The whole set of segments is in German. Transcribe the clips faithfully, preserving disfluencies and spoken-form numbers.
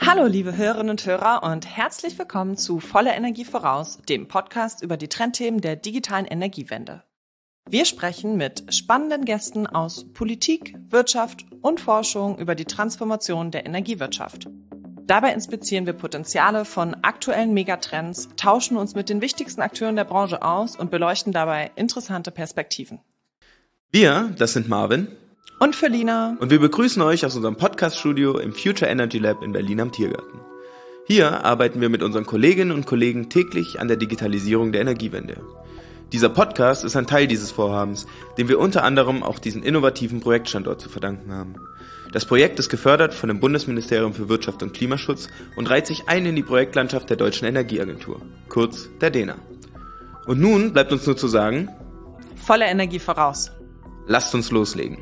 Hallo liebe Hörerinnen und Hörer und herzlich willkommen zu Volle Energie voraus, dem Podcast über die Trendthemen der digitalen Energiewende. Wir sprechen mit spannenden Gästen aus Politik, Wirtschaft und Forschung über die Transformation der Energiewirtschaft. Dabei inspizieren wir Potenziale von aktuellen Megatrends, tauschen uns mit den wichtigsten Akteuren der Branche aus und beleuchten dabei interessante Perspektiven. Wir, das sind Marvin und Felina. Und wir begrüßen euch aus unserem Podcast-Studio im Future Energy Lab in Berlin am Tiergarten. Hier arbeiten wir mit unseren Kolleginnen und Kollegen täglich an der Digitalisierung der Energiewende. Dieser Podcast ist ein Teil dieses Vorhabens, dem wir unter anderem auch diesen innovativen Projektstandort zu verdanken haben. Das Projekt ist gefördert von dem Bundesministerium für Wirtschaft und Klimaschutz und reiht sich ein in die Projektlandschaft der Deutschen Energieagentur, kurz der D E N A. Und nun bleibt uns nur zu sagen: Volle Energie voraus. Lasst uns loslegen.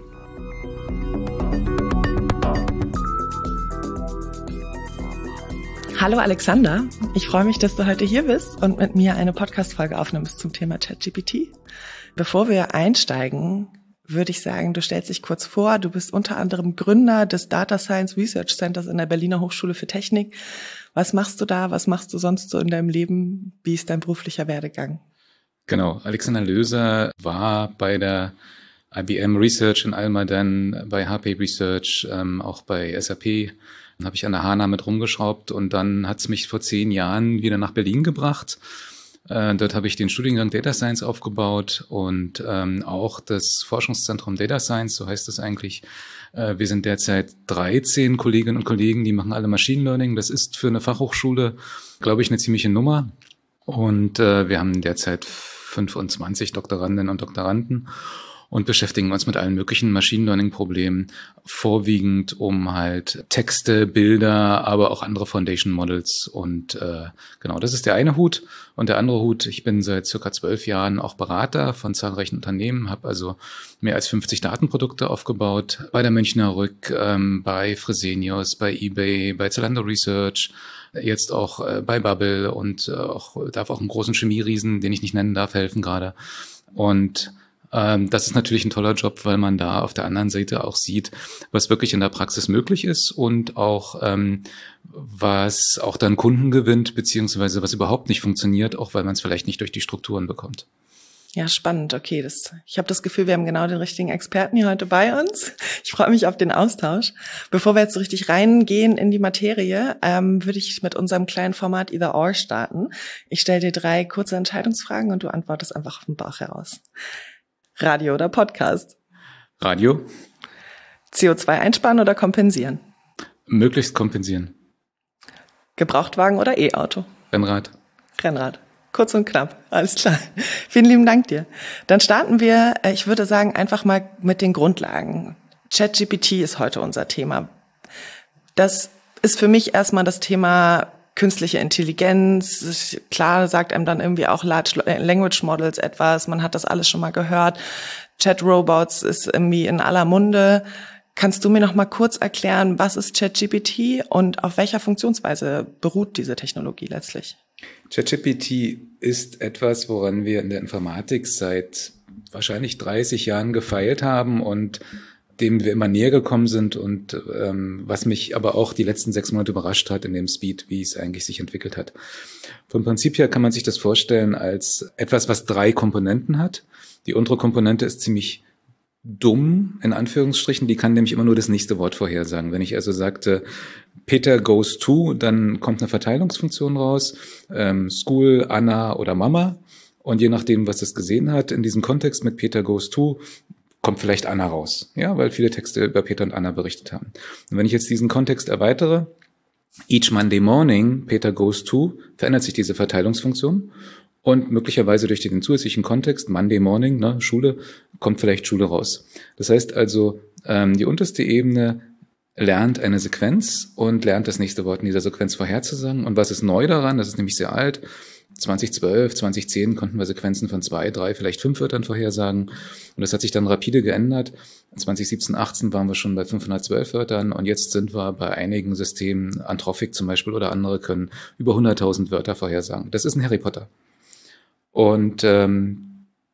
Hallo Alexander, ich freue mich, dass du heute hier bist und mit mir eine Podcast-Folge aufnimmst zum Thema ChatGPT. Bevor wir einsteigen, würde ich sagen, du stellst dich kurz vor. Du bist unter anderem Gründer des Data Science Research Centers in der Berliner Hochschule für Technik. Was machst du da? Was machst du sonst so in deinem Leben? Wie ist dein beruflicher Werdegang? Genau, Alexander Löser war bei der I B M Research in Almaden, bei H P Research, ähm, auch bei S A P. Dann habe ich an der HANA mit rumgeschraubt und dann hat es mich vor zehn Jahren wieder nach Berlin gebracht. Äh, dort habe ich den Studiengang Data Science aufgebaut und ähm, auch das Forschungszentrum Data Science, so heißt es eigentlich. Äh, wir sind derzeit dreizehn Kolleginnen und Kollegen, die machen alle Machine Learning. Das ist für eine Fachhochschule, glaube ich, eine ziemliche Nummer. Und äh, wir haben derzeit fünfundzwanzig Doktorandinnen und Doktoranden und beschäftigen uns mit allen möglichen Machine Learning Problemen, vorwiegend um halt Texte, Bilder, aber auch andere Foundation Models. Und äh, genau, das ist der eine Hut. Und der andere Hut, ich bin seit circa zwölf Jahren auch Berater von zahlreichen Unternehmen, habe also mehr als fünfzig Datenprodukte aufgebaut, bei der Münchner Rück, ähm, bei Fresenius, bei eBay, bei Zalando Research, jetzt auch äh, bei Bubble und äh, auch darf auch einen großen Chemieriesen, den ich nicht nennen darf, helfen gerade. Und das ist natürlich ein toller Job, weil man da auf der anderen Seite auch sieht, was wirklich in der Praxis möglich ist und auch ähm, was auch dann Kunden gewinnt, beziehungsweise was überhaupt nicht funktioniert, auch weil man es vielleicht nicht durch die Strukturen bekommt. Ja, spannend. Okay, das, ich habe das Gefühl, wir haben genau den richtigen Experten hier heute bei uns. Ich freue mich auf den Austausch. Bevor wir jetzt so richtig reingehen in die Materie, ähm, würde ich mit unserem kleinen Format Either Or starten. Ich stelle dir drei kurze Entscheidungsfragen und du antwortest einfach auf den Bauch heraus. Radio oder Podcast? Radio. C O zwei einsparen oder kompensieren? Möglichst kompensieren. Gebrauchtwagen oder E-Auto? Rennrad. Rennrad. Kurz und knapp. Alles klar. Vielen lieben Dank dir. Dann starten wir, ich würde sagen, einfach mal mit den Grundlagen. ChatGPT ist heute unser Thema. Das ist für mich erstmal das Thema künstliche Intelligenz. Klar sagt einem dann irgendwie auch Large Language Models etwas. Man hat das alles schon mal gehört. Chat Robots ist irgendwie in aller Munde. Kannst du mir noch mal kurz erklären, was ist ChatGPT und auf welcher Funktionsweise beruht diese Technologie letztlich? ChatGPT ist etwas, woran wir in der Informatik seit wahrscheinlich dreißig Jahren gefeilt haben und dem wir immer näher gekommen sind und ähm, was mich aber auch die letzten sechs Monate überrascht hat in dem Speed, wie es eigentlich sich entwickelt hat. Vom Prinzip her kann man sich das vorstellen als etwas, was drei Komponenten hat. Die untere Komponente ist ziemlich dumm, in Anführungsstrichen, die kann nämlich immer nur das nächste Wort vorhersagen. Wenn ich also sagte, Peter goes to, dann kommt eine Verteilungsfunktion raus, ähm, School, Anna oder Mama. Und je nachdem, was es gesehen hat, in diesem Kontext mit Peter goes to, kommt vielleicht Anna raus, ja, weil viele Texte über Peter und Anna berichtet haben. Und wenn ich jetzt diesen Kontext erweitere, each Monday morning, Peter goes to, verändert sich diese Verteilungsfunktion und möglicherweise durch den zusätzlichen Kontext, Monday morning, ne, Schule, kommt vielleicht Schule raus. Das heißt also, ähm, die unterste Ebene lernt eine Sequenz und lernt das nächste Wort in dieser Sequenz vorherzusagen. Und was ist neu daran? Das ist nämlich sehr alt. zwanzig zwölf, zwanzig zehn konnten wir Sequenzen von zwei, drei, vielleicht fünf Wörtern vorhersagen. Und das hat sich dann rapide geändert. zwanzig siebzehn, achtzehn waren wir schon bei fünfhundertzwölf Wörtern und jetzt sind wir bei einigen Systemen, Anthropic zum Beispiel oder andere, können über hunderttausend Wörter vorhersagen. Das ist ein Harry Potter. Und ähm,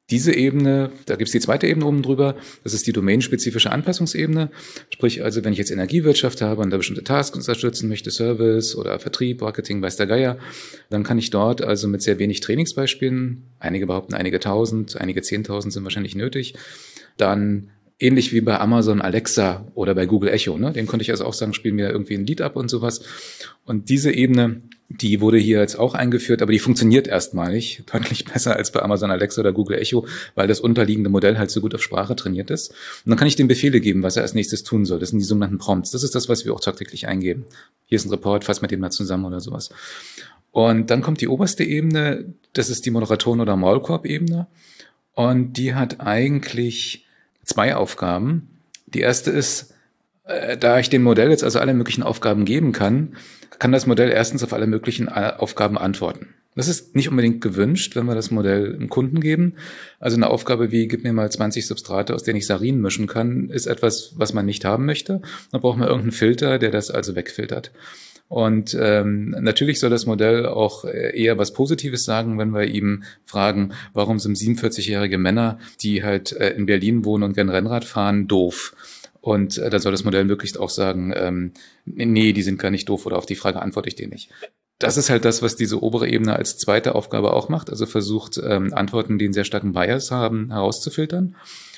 Diese Ebene, da gibt es die zweite Ebene oben drüber, das ist die domänenspezifische Anpassungsebene. Sprich also, wenn ich jetzt Energiewirtschaft habe und da bestimmte Tasks unterstützen möchte, Service oder Vertrieb, Marketing, weiß der Geier, dann kann ich dort also mit sehr wenig Trainingsbeispielen, einige behaupten einige tausend, einige zehntausend sind wahrscheinlich nötig, dann ähnlich wie bei Amazon Alexa oder bei Google Echo, ne? Dem konnte ich also auch sagen, spiel mir irgendwie ein Lied ab und sowas. Und diese Ebene, die wurde hier jetzt auch eingeführt, aber die funktioniert erstmalig deutlich besser als bei Amazon Alexa oder Google Echo, weil das unterliegende Modell halt so gut auf Sprache trainiert ist. Und dann kann ich dem Befehle geben, was er als nächstes tun soll. Das sind die sogenannten Prompts. Das ist das, was wir auch tagtäglich eingeben. Hier ist ein Report, fass mit dem mal zusammen oder sowas. Und dann kommt die oberste Ebene, das ist die Moderatoren- oder Maulkorb-Ebene. Und die hat eigentlich zwei Aufgaben. Die erste ist, äh, da ich dem Modell jetzt also alle möglichen Aufgaben geben kann, kann das Modell erstens auf alle möglichen Aufgaben antworten. Das ist nicht unbedingt gewünscht, wenn wir das Modell einem Kunden geben. Also eine Aufgabe wie, gib mir mal zwanzig Substrate, aus denen ich Sarin mischen kann, ist etwas, was man nicht haben möchte. Dann braucht man irgendeinen Filter, der das also wegfiltert. Und ähm, natürlich soll das Modell auch eher was Positives sagen, wenn wir ihm fragen, warum sind siebenundvierzigjährige Männer, die halt äh, in Berlin wohnen und gern Rennrad fahren, doof. Und äh, dann soll das Modell möglichst auch sagen, ähm, nee, die sind gar nicht doof oder auf die Frage antworte ich dir nicht. Das ist halt das, was diese obere Ebene als zweite Aufgabe auch macht, also versucht, ähm, Antworten, die einen sehr starken Bias haben, herauszufiltern.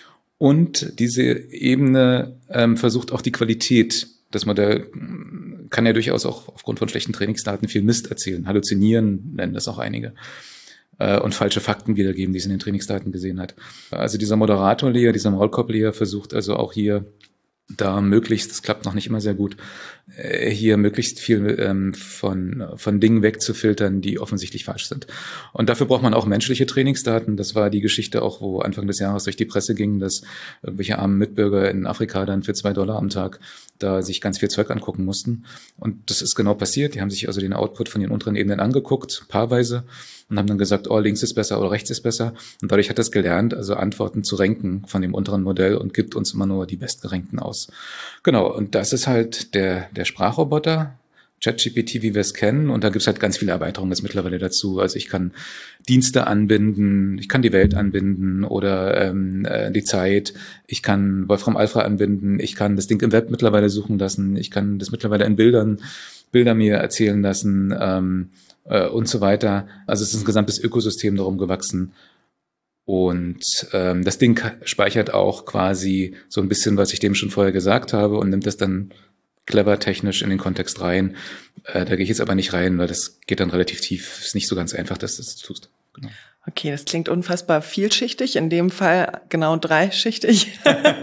Und diese Ebene ähm, versucht auch die Qualität. Das Modell kann ja durchaus auch aufgrund von schlechten Trainingsdaten viel Mist erzählen. Halluzinieren nennen das auch einige. Und falsche Fakten wiedergeben, die es in den Trainingsdaten gesehen hat. Also dieser Moderator-Layer, dieser Maulkorb-Layer versucht also auch hier da möglichst, das klappt noch nicht immer sehr gut, hier möglichst viel ähm, von von Dingen wegzufiltern, die offensichtlich falsch sind. Und dafür braucht man auch menschliche Trainingsdaten. Das war die Geschichte auch, wo Anfang des Jahres durch die Presse ging, dass irgendwelche armen Mitbürger in Afrika dann für zwei Dollar am Tag da sich ganz viel Zeug angucken mussten. Und das ist genau passiert. Die haben sich also den Output von den unteren Ebenen angeguckt, paarweise, und haben dann gesagt, oh, links ist besser oder rechts ist besser. Und dadurch hat das gelernt, also Antworten zu ranken von dem unteren Modell und gibt uns immer nur die bestgerankten aus. Genau, und das ist halt der der Sprachroboter, ChatGPT, wie wir es kennen. Und da gibt es halt ganz viele Erweiterungen jetzt mittlerweile dazu. Also ich kann Dienste anbinden, ich kann die Welt anbinden oder ähm, äh, die Zeit. Ich kann Wolfram Alpha anbinden. Ich kann das Ding im Web mittlerweile suchen lassen. Ich kann das mittlerweile in Bildern, Bilder mir erzählen lassen ähm, äh, und so weiter. Also es ist ein gesamtes Ökosystem darum gewachsen. Und ähm, das Ding speichert auch quasi so ein bisschen, was ich dem schon vorher gesagt habe und nimmt das dann clever technisch in den Kontext rein. Äh, da gehe ich jetzt aber nicht rein, weil das geht dann relativ tief. Ist nicht so ganz einfach, dass du das tust. Genau. Okay, das klingt unfassbar vielschichtig, in dem Fall genau dreischichtig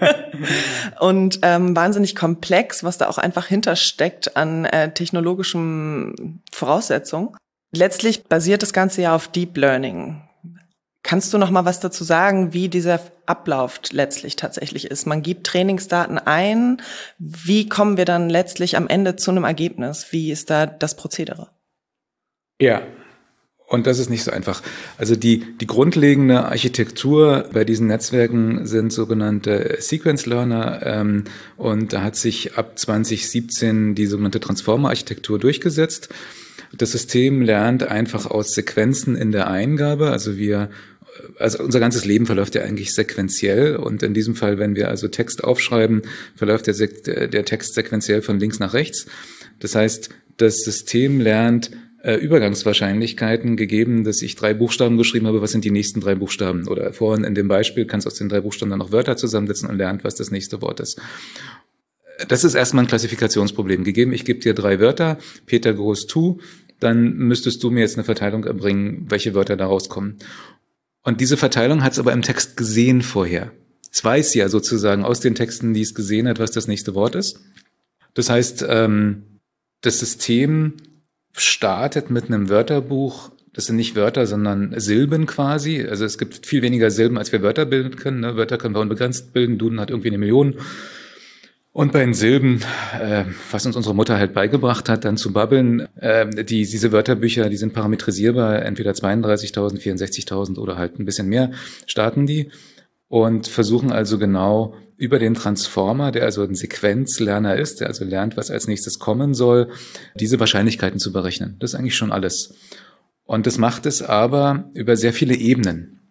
und ähm, wahnsinnig komplex, was da auch einfach hintersteckt an äh, technologischen Voraussetzungen. Letztlich basiert das Ganze ja auf Deep Learning. Kannst du noch mal was dazu sagen, wie dieser Ablauf letztlich tatsächlich ist? Man gibt Trainingsdaten ein. Wie kommen wir dann letztlich am Ende zu einem Ergebnis? Wie ist da das Prozedere? Ja, und das ist nicht so einfach. Also die, die grundlegende Architektur bei diesen Netzwerken sind sogenannte Sequence Learner. Ähm, und da hat sich ab zwanzig siebzehn die sogenannte Transformer-Architektur durchgesetzt. Das System lernt einfach aus Sequenzen in der Eingabe. Also wir Also unser ganzes Leben verläuft ja eigentlich sequenziell und in diesem Fall, wenn wir also Text aufschreiben, verläuft der, der Text sequenziell von links nach rechts. Das heißt, das System lernt äh, Übergangswahrscheinlichkeiten, gegeben, dass ich drei Buchstaben geschrieben habe, was sind die nächsten drei Buchstaben? Oder vorhin in dem Beispiel kannst du aus den drei Buchstaben dann noch Wörter zusammensetzen und lernt, was das nächste Wort ist. Das ist erstmal ein Klassifikationsproblem. Gegeben, ich gebe dir drei Wörter, Peter Groß Tu, dann müsstest du mir jetzt eine Verteilung erbringen, welche Wörter da rauskommen. Und diese Verteilung hat es aber im Text gesehen vorher. Es weiß ja sozusagen aus den Texten, die es gesehen hat, was das nächste Wort ist. Das heißt, ähm, das System startet mit einem Wörterbuch. Das sind nicht Wörter, sondern Silben quasi. Also es gibt viel weniger Silben, als wir Wörter bilden können. Ne? Wörter können wir unbegrenzt bilden. Duden hat irgendwie eine Million. Und bei den Silben, äh, was uns unsere Mutter halt beigebracht hat, dann zu babbeln, äh, die, diese Wörterbücher, die sind parametrisierbar, entweder zweiunddreißigtausend, vierundsechzigtausend oder halt ein bisschen mehr, starten die und versuchen also genau über den Transformer, der also ein Sequenzlerner ist, der also lernt, was als nächstes kommen soll, diese Wahrscheinlichkeiten zu berechnen. Das ist eigentlich schon alles. Und das macht es aber über sehr viele Ebenen.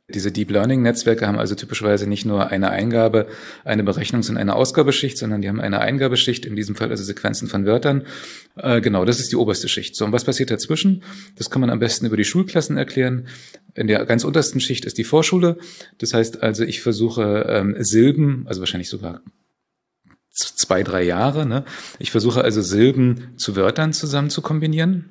Diese Deep Learning Netzwerke haben also typischerweise nicht nur eine Eingabe, eine Berechnungs- und eine Ausgabeschicht, sondern die haben eine Eingabeschicht, in diesem Fall also Sequenzen von Wörtern. Äh, genau, das ist die oberste Schicht. So, und was passiert dazwischen? Das kann man am besten über die Schulklassen erklären. In der ganz untersten Schicht ist die Vorschule. Das heißt also, ich versuche ähm, Silben, also wahrscheinlich sogar zwei, drei Jahre, ne? Ich versuche also Silben zu Wörtern zusammen zu kombinieren.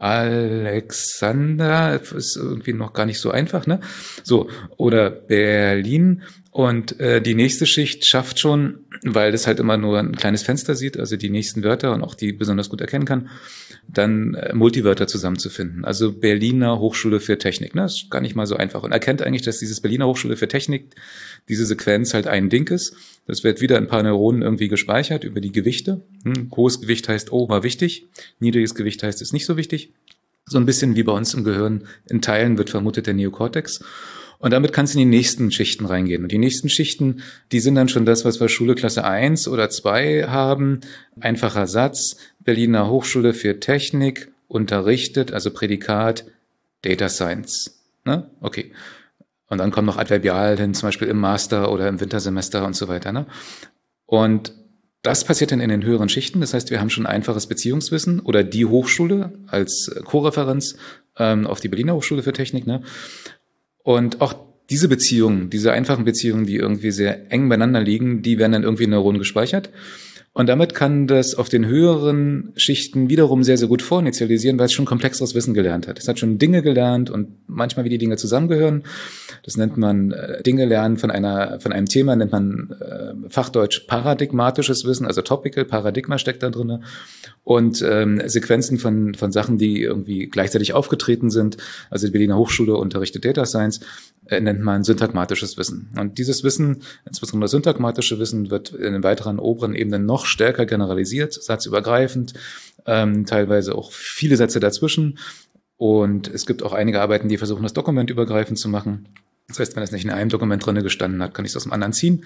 Alexander ist irgendwie noch gar nicht so einfach, ne? So, oder Berlin. Und äh, die nächste Schicht schafft schon, weil das halt immer nur ein kleines Fenster sieht, also die nächsten Wörter und auch die besonders gut erkennen kann, dann äh, Multiwörter zusammenzufinden. Also Berliner Hochschule für Technik, ne? Das ist gar nicht mal so einfach. Und erkennt eigentlich, dass dieses Berliner Hochschule für Technik, diese Sequenz halt ein Ding ist. Das wird wieder in ein paar Neuronen irgendwie gespeichert über die Gewichte. Hm, hohes Gewicht heißt, oh, war wichtig. Niedriges Gewicht heißt, ist nicht so wichtig. So ein bisschen wie bei uns im Gehirn. In Teilen wird vermutet der Neokortex. Und damit kannst du in die nächsten Schichten reingehen. Und die nächsten Schichten, die sind dann schon das, was wir Schule Klasse eins oder zwei haben. Einfacher Satz, Berliner Hochschule für Technik, unterrichtet, also Prädikat, Data Science. Ne? Okay. Und dann kommen noch Adverbialien, zum Beispiel im Master oder im Wintersemester und so weiter. Ne? Und das passiert dann in den höheren Schichten. Das heißt, wir haben schon einfaches Beziehungswissen oder die Hochschule als Co-Referenz ähm, auf die Berliner Hochschule für Technik. Ne? Und auch diese Beziehungen, diese einfachen Beziehungen, die irgendwie sehr eng beieinander liegen, die werden dann irgendwie in Neuronen gespeichert. Und damit kann das auf den höheren Schichten wiederum sehr, sehr gut vorinitialisieren, weil es schon komplexeres Wissen gelernt hat. Es hat schon Dinge gelernt und manchmal, wie die Dinge zusammengehören. Das nennt man äh, Dinge lernen von einer, von einem Thema, nennt man äh, Fachdeutsch paradigmatisches Wissen, also topical, Paradigma steckt da drin. Und ähm, Sequenzen von, von Sachen, die irgendwie gleichzeitig aufgetreten sind. Also die Berliner Hochschule unterrichtet Data Science, äh, nennt man syntagmatisches Wissen. Und dieses Wissen, insbesondere das syntagmatische Wissen, wird in den weiteren oberen Ebenen noch stärker generalisiert, satzübergreifend, ähm, teilweise auch viele Sätze dazwischen. Und es gibt auch einige Arbeiten, die versuchen, das dokumentübergreifend zu machen. Das heißt, wenn es nicht in einem Dokument drinne gestanden hat, kann ich es aus dem anderen ziehen.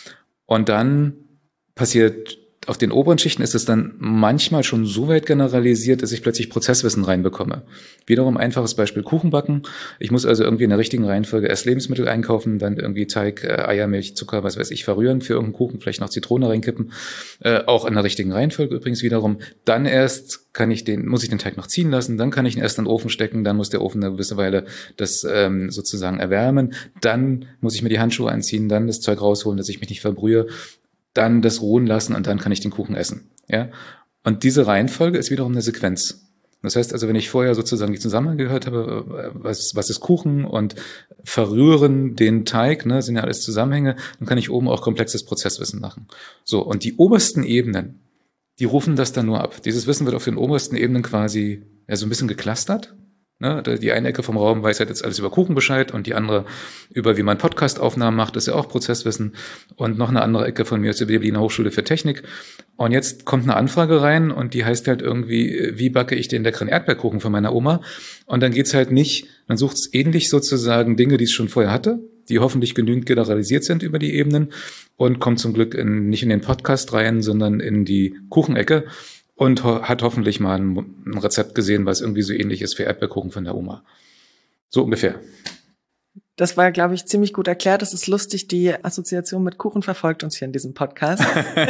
Und dann passiert, auf den oberen Schichten ist es dann manchmal schon so weit generalisiert, dass ich plötzlich Prozesswissen reinbekomme. Wiederum einfaches Beispiel Kuchen backen. Ich muss also irgendwie in der richtigen Reihenfolge erst Lebensmittel einkaufen, dann irgendwie Teig, äh, Eier, Milch, Zucker, was weiß ich, verrühren für irgendeinen Kuchen, vielleicht noch Zitrone reinkippen. Äh, auch in der richtigen Reihenfolge übrigens wiederum. Dann erst kann ich den, muss ich den Teig noch ziehen lassen, dann kann ich ihn erst in den Ofen stecken, dann muss der Ofen eine gewisse Weile das ähm, sozusagen erwärmen. Dann muss ich mir die Handschuhe anziehen, dann das Zeug rausholen, dass ich mich nicht verbrühe. Dann das ruhen lassen und dann kann ich den Kuchen essen. Ja? Und diese Reihenfolge ist wiederum eine Sequenz. Das heißt also, wenn ich vorher sozusagen die Zusammenhänge gehört habe, was, was ist Kuchen und verrühren den Teig, ne, sind ja alles Zusammenhänge, dann kann ich oben auch komplexes Prozesswissen machen. So, und die obersten Ebenen, die rufen das dann nur ab. Dieses Wissen wird auf den obersten Ebenen quasi ja, so ein bisschen geclustert. Ne, die eine Ecke vom Raum weiß halt jetzt alles über Kuchen Bescheid und die andere über, wie man Podcast-Aufnahmen macht, das ist ja auch Prozesswissen. Und noch eine andere Ecke von mir ist über die Berliner Hochschule für Technik. Und jetzt kommt eine Anfrage rein und die heißt halt irgendwie, wie backe ich den leckeren Erdbeerkuchen von meiner Oma? Und dann geht's halt nicht, man sucht es ähnlich sozusagen Dinge, die es schon vorher hatte, die hoffentlich genügend generalisiert sind über die Ebenen und kommt zum Glück in, nicht in den Podcast rein, sondern in die Kuchenecke. Und ho- hat hoffentlich mal ein, ein Rezept gesehen, was irgendwie so ähnlich ist für Erdbeerkuchen von der Oma. So ungefähr. Das war, glaube ich, ziemlich gut erklärt. Das ist lustig, die Assoziation mit Kuchen verfolgt uns hier in diesem Podcast.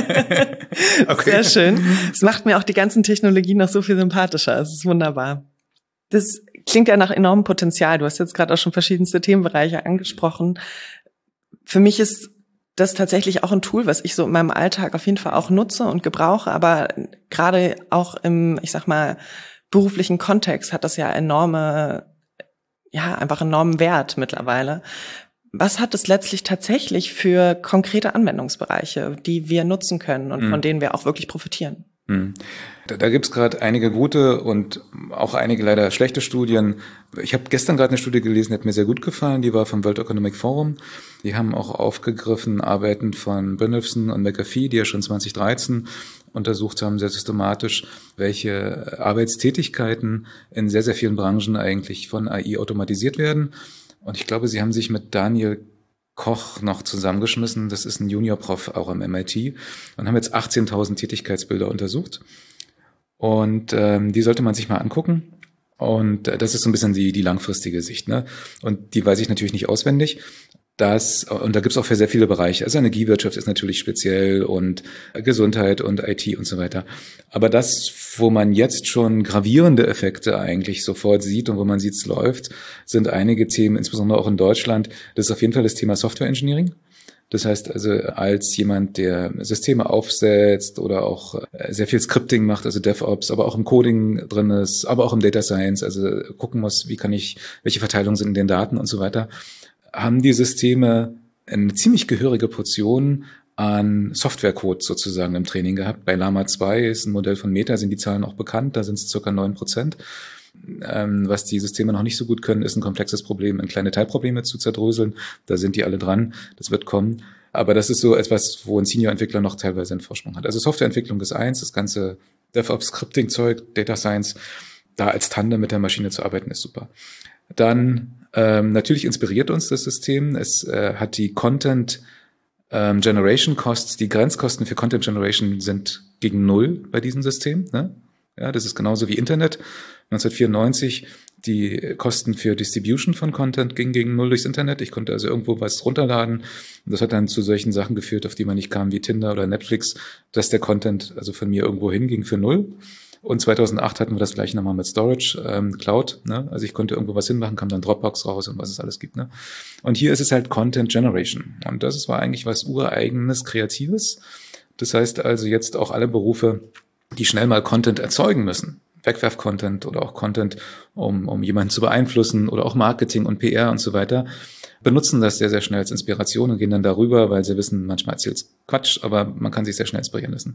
Okay. Sehr schön. Es macht mir auch die ganzen Technologien noch so viel sympathischer. Es ist wunderbar. Das klingt ja nach enormem Potenzial. Du hast jetzt gerade auch schon verschiedenste Themenbereiche angesprochen. Für mich ist das ist tatsächlich auch ein Tool, was ich so in meinem Alltag auf jeden Fall auch nutze und gebrauche, aber gerade auch im, ich sag mal, beruflichen Kontext hat das ja enorme, ja, einfach enormen Wert mittlerweile. Was hat es letztlich tatsächlich für konkrete Anwendungsbereiche, die wir nutzen können und mhm. von denen wir auch wirklich profitieren? Mhm. Da, da gibt's gerade einige gute und auch einige leider schlechte Studien. Ich habe gestern gerade eine Studie gelesen, die hat mir sehr gut gefallen, die war vom World Economic Forum. Die haben auch aufgegriffen Arbeiten von Brynjolfsson und McAfee, die ja schon zwanzig dreizehn untersucht haben, sehr systematisch, welche Arbeitstätigkeiten in sehr, sehr vielen Branchen eigentlich von A I automatisiert werden. Und ich glaube, sie haben sich mit Daniel Koch noch zusammengeschmissen, das ist ein Junior-Prof auch am M I T, und haben jetzt achtzehntausend Tätigkeitsbilder untersucht. Und ähm, die sollte man sich mal angucken. Und das ist so ein bisschen die, die langfristige Sicht, ne? Und die weiß ich natürlich nicht auswendig. Das, und da gibt's auch für sehr viele Bereiche. Also Energiewirtschaft ist natürlich speziell und Gesundheit und I T und so weiter. Aber das, wo man jetzt schon gravierende Effekte eigentlich sofort sieht und wo man sieht, es läuft, sind einige Themen, insbesondere auch in Deutschland. Das ist auf jeden Fall das Thema Software Engineering. Das heißt also, als jemand, der Systeme aufsetzt oder auch sehr viel Scripting macht, also DevOps, aber auch im Coding drin ist, aber auch im Data Science, also gucken muss, wie kann ich, welche Verteilungen sind in den Daten und so weiter, haben die Systeme eine ziemlich gehörige Portion an Softwarecode sozusagen im Training gehabt. Bei Llama zwei ist ein Modell von Meta, sind die Zahlen auch bekannt, da sind es circa neun Prozent. Ähm, was die Systeme noch nicht so gut können, ist ein komplexes Problem, in kleine Teilprobleme zu zerdröseln. Da sind die alle dran, das wird kommen. Aber das ist so etwas, wo ein Senior-Entwickler noch teilweise einen Vorsprung hat. Also Softwareentwicklung ist eins, das ganze DevOps-Scripting-Zeug, Data Science, da als Tandem mit der Maschine zu arbeiten, ist super. Dann ähm, natürlich inspiriert uns das System. Es äh, hat die Content ähm, Generation Costs, die Grenzkosten für Content Generation sind gegen Null bei diesem System, ne? Ja, das ist genauso wie Internet. neunzehnhundertvierundneunzig, die Kosten für Distribution von Content gingen gegen Null durchs Internet. Ich konnte also irgendwo was runterladen. Und das hat dann zu solchen Sachen geführt, auf die man nicht kam, wie Tinder oder Netflix, dass der Content also von mir irgendwo hinging für Null. Und zweitausendacht hatten wir das gleiche nochmal mit Storage, ähm, Cloud. Ne? Also ich konnte irgendwo was hinmachen, kam dann Dropbox raus und was es alles gibt. Ne? Und hier ist es halt Content Generation. Und das war eigentlich was Ureigenes, Kreatives. Das heißt also jetzt auch alle Berufe, die schnell mal Content erzeugen müssen. Wegwerf-Content oder auch Content, um, um jemanden zu beeinflussen oder auch Marketing und P R und so weiter, benutzen das sehr, sehr schnell als Inspiration und gehen dann darüber, weil sie wissen, manchmal erzählt es Quatsch, aber man kann sich sehr schnell inspirieren lassen.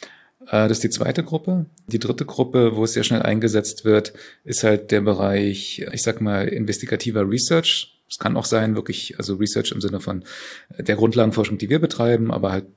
Das ist die zweite Gruppe. Die dritte Gruppe, wo es sehr schnell eingesetzt wird, ist halt der Bereich, ich sag mal, investigativer Research. Es kann auch sein, wirklich, also Research im Sinne von der Grundlagenforschung, die wir betreiben, aber halt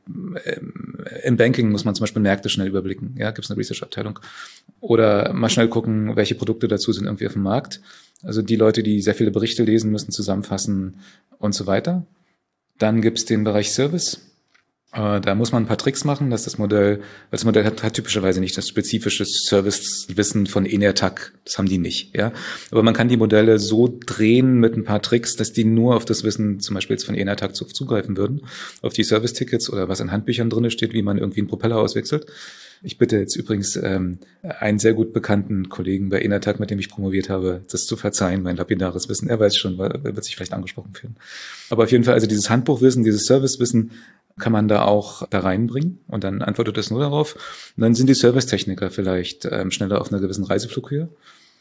im Banking muss man zum Beispiel Märkte schnell überblicken. Ja, gibt es eine Research-Abteilung. Oder mal schnell gucken, welche Produkte dazu sind irgendwie auf dem Markt. Also die Leute, die sehr viele Berichte lesen müssen, zusammenfassen und so weiter. Dann gibt es den Bereich Service. Da muss man ein paar Tricks machen, dass das Modell, weil das Modell hat, hat typischerweise nicht das spezifische Servicewissen von Enertag. Das haben die nicht, ja. Aber man kann die Modelle so drehen mit ein paar Tricks, dass die nur auf das Wissen zum Beispiel jetzt von Enertag zugreifen würden. Auf die Service-Tickets oder was in Handbüchern drin steht, wie man irgendwie einen Propeller auswechselt. Ich bitte jetzt übrigens ähm, einen sehr gut bekannten Kollegen bei Enertag, mit dem ich promoviert habe, das zu verzeihen, mein lapidares Wissen. Er weiß schon, er wird sich vielleicht angesprochen fühlen. Aber auf jeden Fall, also dieses Handbuchwissen, dieses Servicewissen kann man da auch da reinbringen und dann antwortet es nur darauf. Und dann sind die Servicetechniker vielleicht ähm, schneller auf einer gewissen Reiseflughöhe.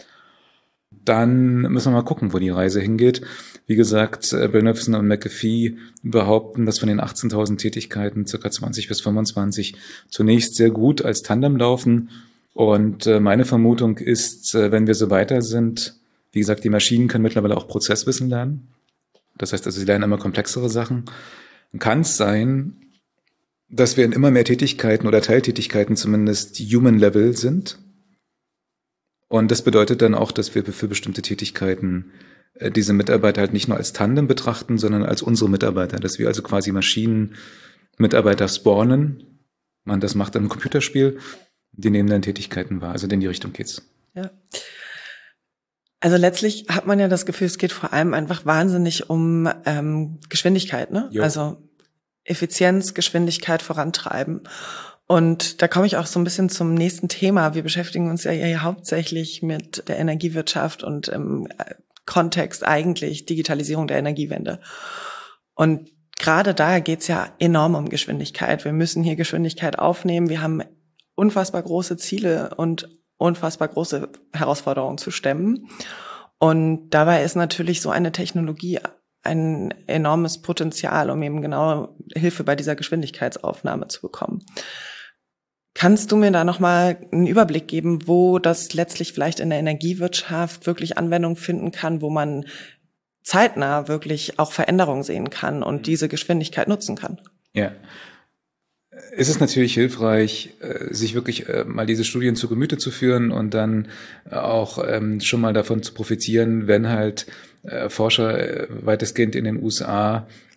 Dann müssen wir mal gucken, wo die Reise hingeht. Wie gesagt, Bernöfsen und McAfee behaupten, dass von den achtzehntausend Tätigkeiten circa zwanzig bis fünfundzwanzig zunächst sehr gut als Tandem laufen. Und äh, meine Vermutung ist, äh, wenn wir so weiter sind, wie gesagt, die Maschinen können mittlerweile auch Prozesswissen lernen. Das heißt also, sie lernen immer komplexere Sachen. Kann es sein, dass wir in immer mehr Tätigkeiten oder Teiltätigkeiten zumindest Human-Level sind. Und das bedeutet dann auch, dass wir für bestimmte Tätigkeiten äh, diese Mitarbeiter halt nicht nur als Tandem betrachten, sondern als unsere Mitarbeiter. Dass wir also quasi Maschinen-Mitarbeiter spawnen. Man das macht im Computerspiel. Die nehmen dann Tätigkeiten wahr. Also in die Richtung geht's. Ja. Also letztlich hat man ja das Gefühl, es geht vor allem einfach wahnsinnig um ähm, Geschwindigkeit, ne? Jo. Also Effizienz, Geschwindigkeit vorantreiben. Und da komme ich auch so ein bisschen zum nächsten Thema. Wir beschäftigen uns ja hier hauptsächlich mit der Energiewirtschaft und im Kontext eigentlich Digitalisierung der Energiewende. Und gerade da geht's ja enorm um Geschwindigkeit. Wir müssen hier Geschwindigkeit aufnehmen. Wir haben unfassbar große Ziele und unfassbar große Herausforderungen zu stemmen. Und dabei ist natürlich so eine Technologie ein enormes Potenzial, um eben genau Hilfe bei dieser Geschwindigkeitsaufnahme zu bekommen. Kannst du mir da nochmal einen Überblick geben, wo das letztlich vielleicht in der Energiewirtschaft wirklich Anwendung finden kann, wo man zeitnah wirklich auch Veränderungen sehen kann und diese Geschwindigkeit nutzen kann? Ja. Es ist natürlich hilfreich, sich wirklich mal diese Studien zu Gemüte zu führen und dann auch schon mal davon zu profitieren, wenn halt Forscher weitestgehend in den U S A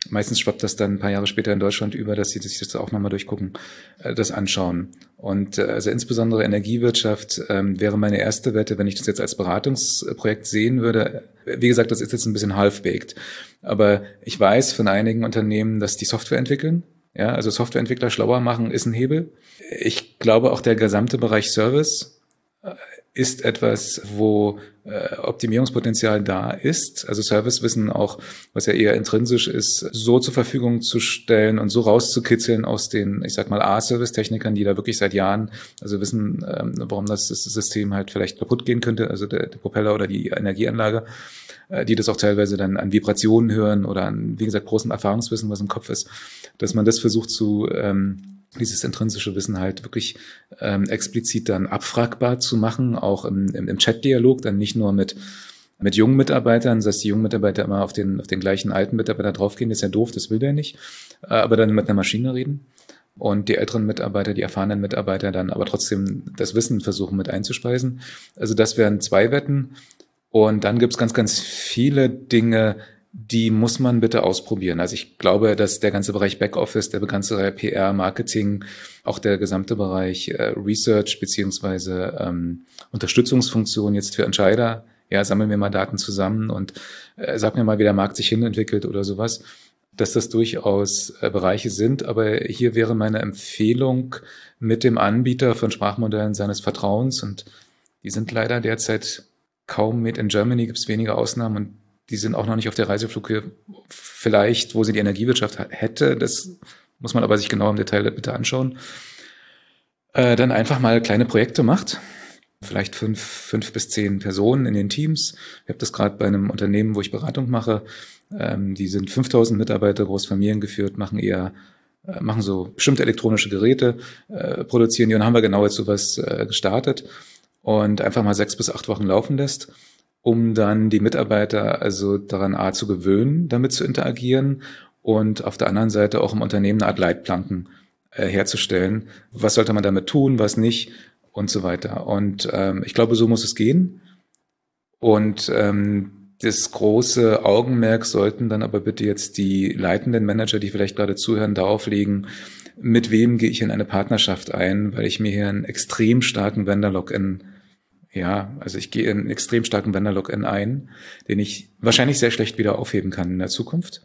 Meistens schwappt das dann ein paar Jahre später in Deutschland über, dass sie sich das auch nochmal durchgucken, äh, das anschauen. Und äh, also insbesondere Energiewirtschaft ähm, wäre meine erste Wette, wenn ich das jetzt als Beratungsprojekt sehen würde. Wie gesagt, das ist jetzt ein bisschen half-baked. Aber ich weiß von einigen Unternehmen, dass die Software entwickeln. Ja, also Softwareentwickler schlauer machen ist ein Hebel. Ich glaube auch der gesamte Bereich Service ist etwas, wo äh, Optimierungspotenzial da ist. Also Servicewissen auch, was ja eher intrinsisch ist, so zur Verfügung zu stellen und so rauszukitzeln aus den, ich sag mal, A-Service-Technikern, die da wirklich seit Jahren, also wissen, ähm, warum das, das System halt vielleicht kaputt gehen könnte, also der, der Propeller oder die Energieanlage, äh, die das auch teilweise dann an Vibrationen hören oder an, wie gesagt, großem Erfahrungswissen, was im Kopf ist, dass man das versucht zu ähm, dieses intrinsische Wissen halt wirklich ähm, explizit dann abfragbar zu machen, auch im, im, im Chat-Dialog, dann nicht nur mit mit jungen Mitarbeitern, das heißt, die jungen Mitarbeiter immer auf den auf den gleichen alten Mitarbeiter draufgehen, das ist ja doof, das will der nicht, äh, aber dann mit einer Maschine reden und die älteren Mitarbeiter, die erfahrenen Mitarbeiter dann aber trotzdem das Wissen versuchen mit einzuspeisen. Also das wären zwei Wetten und dann gibt's ganz, ganz viele Dinge, die muss man bitte ausprobieren. Also ich glaube, dass der ganze Bereich Backoffice, der ganze P R, Marketing, auch der gesamte Bereich äh, Research beziehungsweise ähm, Unterstützungsfunktion jetzt für Entscheider, ja, sammeln wir mal Daten zusammen und äh, sag mir mal, wie der Markt sich hinentwickelt oder sowas, dass das durchaus äh, Bereiche sind. Aber hier wäre meine Empfehlung mit dem Anbieter von Sprachmodellen seines Vertrauens, und die sind leider derzeit kaum mit. In Germany gibt es wenige Ausnahmen und die sind auch noch nicht auf der Reiseflughöhe, vielleicht, wo sie die Energiewirtschaft hätte. Das muss man aber sich genau im Detail bitte anschauen. Äh, dann einfach mal kleine Projekte macht. Vielleicht fünf, fünf bis zehn Personen in den Teams. Ich habe das gerade bei einem Unternehmen, wo ich Beratung mache. Ähm, die sind fünftausend Mitarbeiter, groß familiengeführt, machen eher, äh, machen so bestimmte elektronische Geräte, äh, produzieren die. Und dann haben wir genau jetzt sowas äh, gestartet und einfach mal sechs bis acht Wochen laufen lässt, um dann die Mitarbeiter also daran A zu gewöhnen, damit zu interagieren und auf der anderen Seite auch im Unternehmen eine Art Leitplanken äh, herzustellen. Was sollte man damit tun, was nicht und so weiter. Und ähm, ich glaube, so muss es gehen. Und ähm, das große Augenmerk sollten dann aber bitte jetzt die leitenden Manager, die vielleicht gerade zuhören, darauf legen, mit wem gehe ich in eine Partnerschaft ein, weil ich mir hier einen extrem starken Vendor-Lock-in Ja, also ich gehe in einen extrem starken Vendor-Lock-in ein, den ich wahrscheinlich sehr schlecht wieder aufheben kann in der Zukunft.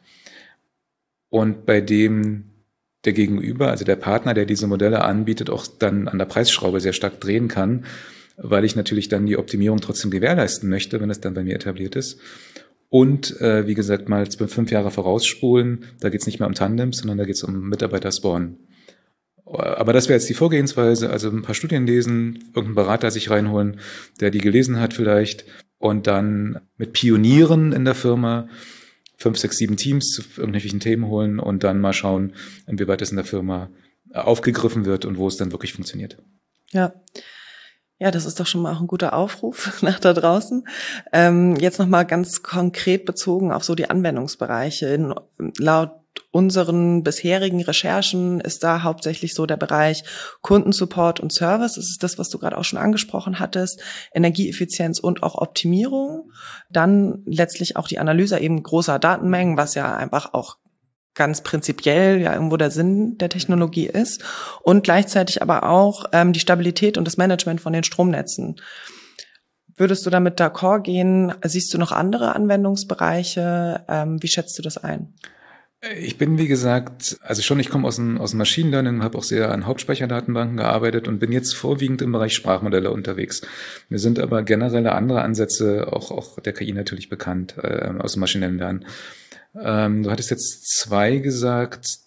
Und bei dem der Gegenüber, also der Partner, der diese Modelle anbietet, auch dann an der Preisschraube sehr stark drehen kann, weil ich natürlich dann die Optimierung trotzdem gewährleisten möchte, wenn es dann bei mir etabliert ist. Und äh, wie gesagt, mal fünf Jahre vorausspulen, da geht es nicht mehr um Tandems, sondern da geht es um Mitarbeiter-Spawn. Aber das wäre jetzt die Vorgehensweise, also ein paar Studien lesen, irgendeinen Berater sich reinholen, der die gelesen hat vielleicht, und dann mit Pionieren in der Firma fünf, sechs, sieben Teams zu irgendwelchen Themen holen und dann mal schauen, inwieweit es in der Firma aufgegriffen wird und wo es dann wirklich funktioniert. Ja. Ja, das ist doch schon mal auch ein guter Aufruf nach da draußen. Ähm, jetzt nochmal ganz konkret bezogen auf so die Anwendungsbereiche. In, laut unseren bisherigen Recherchen ist da hauptsächlich so der Bereich Kundensupport und Service. Das ist das, was du gerade auch schon angesprochen hattest. Energieeffizienz und auch Optimierung. Dann letztlich auch die Analyse eben großer Datenmengen, was ja einfach auch ganz prinzipiell ja irgendwo der Sinn der Technologie ist, und gleichzeitig aber auch ähm, die Stabilität und das Management von den Stromnetzen. Würdest du damit d'accord gehen? Siehst du noch andere Anwendungsbereiche? Ähm, wie schätzt du das ein? Ich bin, wie gesagt, also schon, ich komme aus dem, aus dem Machine Learning, habe auch sehr an Hauptspeicherdatenbanken gearbeitet und bin jetzt vorwiegend im Bereich Sprachmodelle unterwegs. Mir sind aber generelle andere Ansätze, auch, auch der K I natürlich bekannt, äh, aus dem maschinellen Lernen. Ähm, du hattest jetzt zwei gesagt,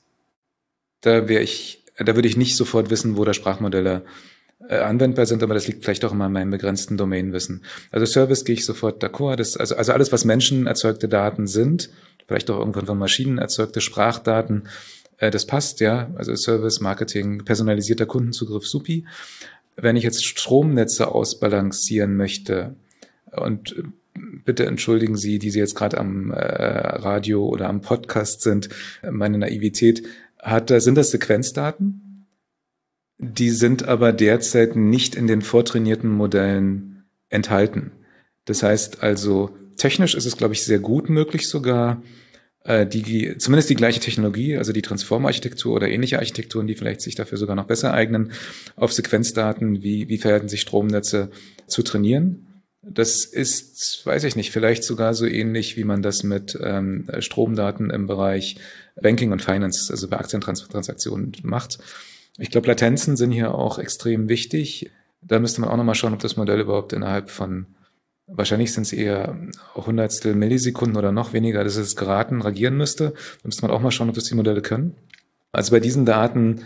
da wäre ich, da würde ich nicht sofort wissen, wo da Sprachmodelle äh, anwendbar sind, aber das liegt vielleicht auch immer an meinem begrenzten Domainwissen. Also Service gehe ich sofort d'accord, das, also, also alles, was menschenerzeugte Daten sind, vielleicht auch irgendwann von Maschinen erzeugte Sprachdaten, äh, das passt, ja, also Service, Marketing, personalisierter Kundenzugriff, supi. Wenn ich jetzt Stromnetze ausbalancieren möchte, und bitte entschuldigen Sie, die Sie jetzt gerade am äh, Radio oder am Podcast sind, meine Naivität, hat, sind das Sequenzdaten? Die sind aber derzeit nicht in den vortrainierten Modellen enthalten. Das heißt also, technisch ist es, glaube ich, sehr gut möglich sogar, die zumindest die gleiche Technologie, also die Transformer-Architektur oder ähnliche Architekturen, die vielleicht sich dafür sogar noch besser eignen, auf Sequenzdaten, wie, wie verhalten sich Stromnetze, zu trainieren. Das ist, weiß ich nicht, vielleicht sogar so ähnlich, wie man das mit ähm, Stromdaten im Bereich Banking und Finance, also bei Aktientransaktionen macht. Ich glaube, Latenzen sind hier auch extrem wichtig. Da müsste man auch nochmal schauen, ob das Modell überhaupt innerhalb von, wahrscheinlich sind es eher Hundertstel Millisekunden oder noch weniger, dass es geraten reagieren müsste. Da müsste man auch mal schauen, ob das die Modelle können. Also bei diesen Daten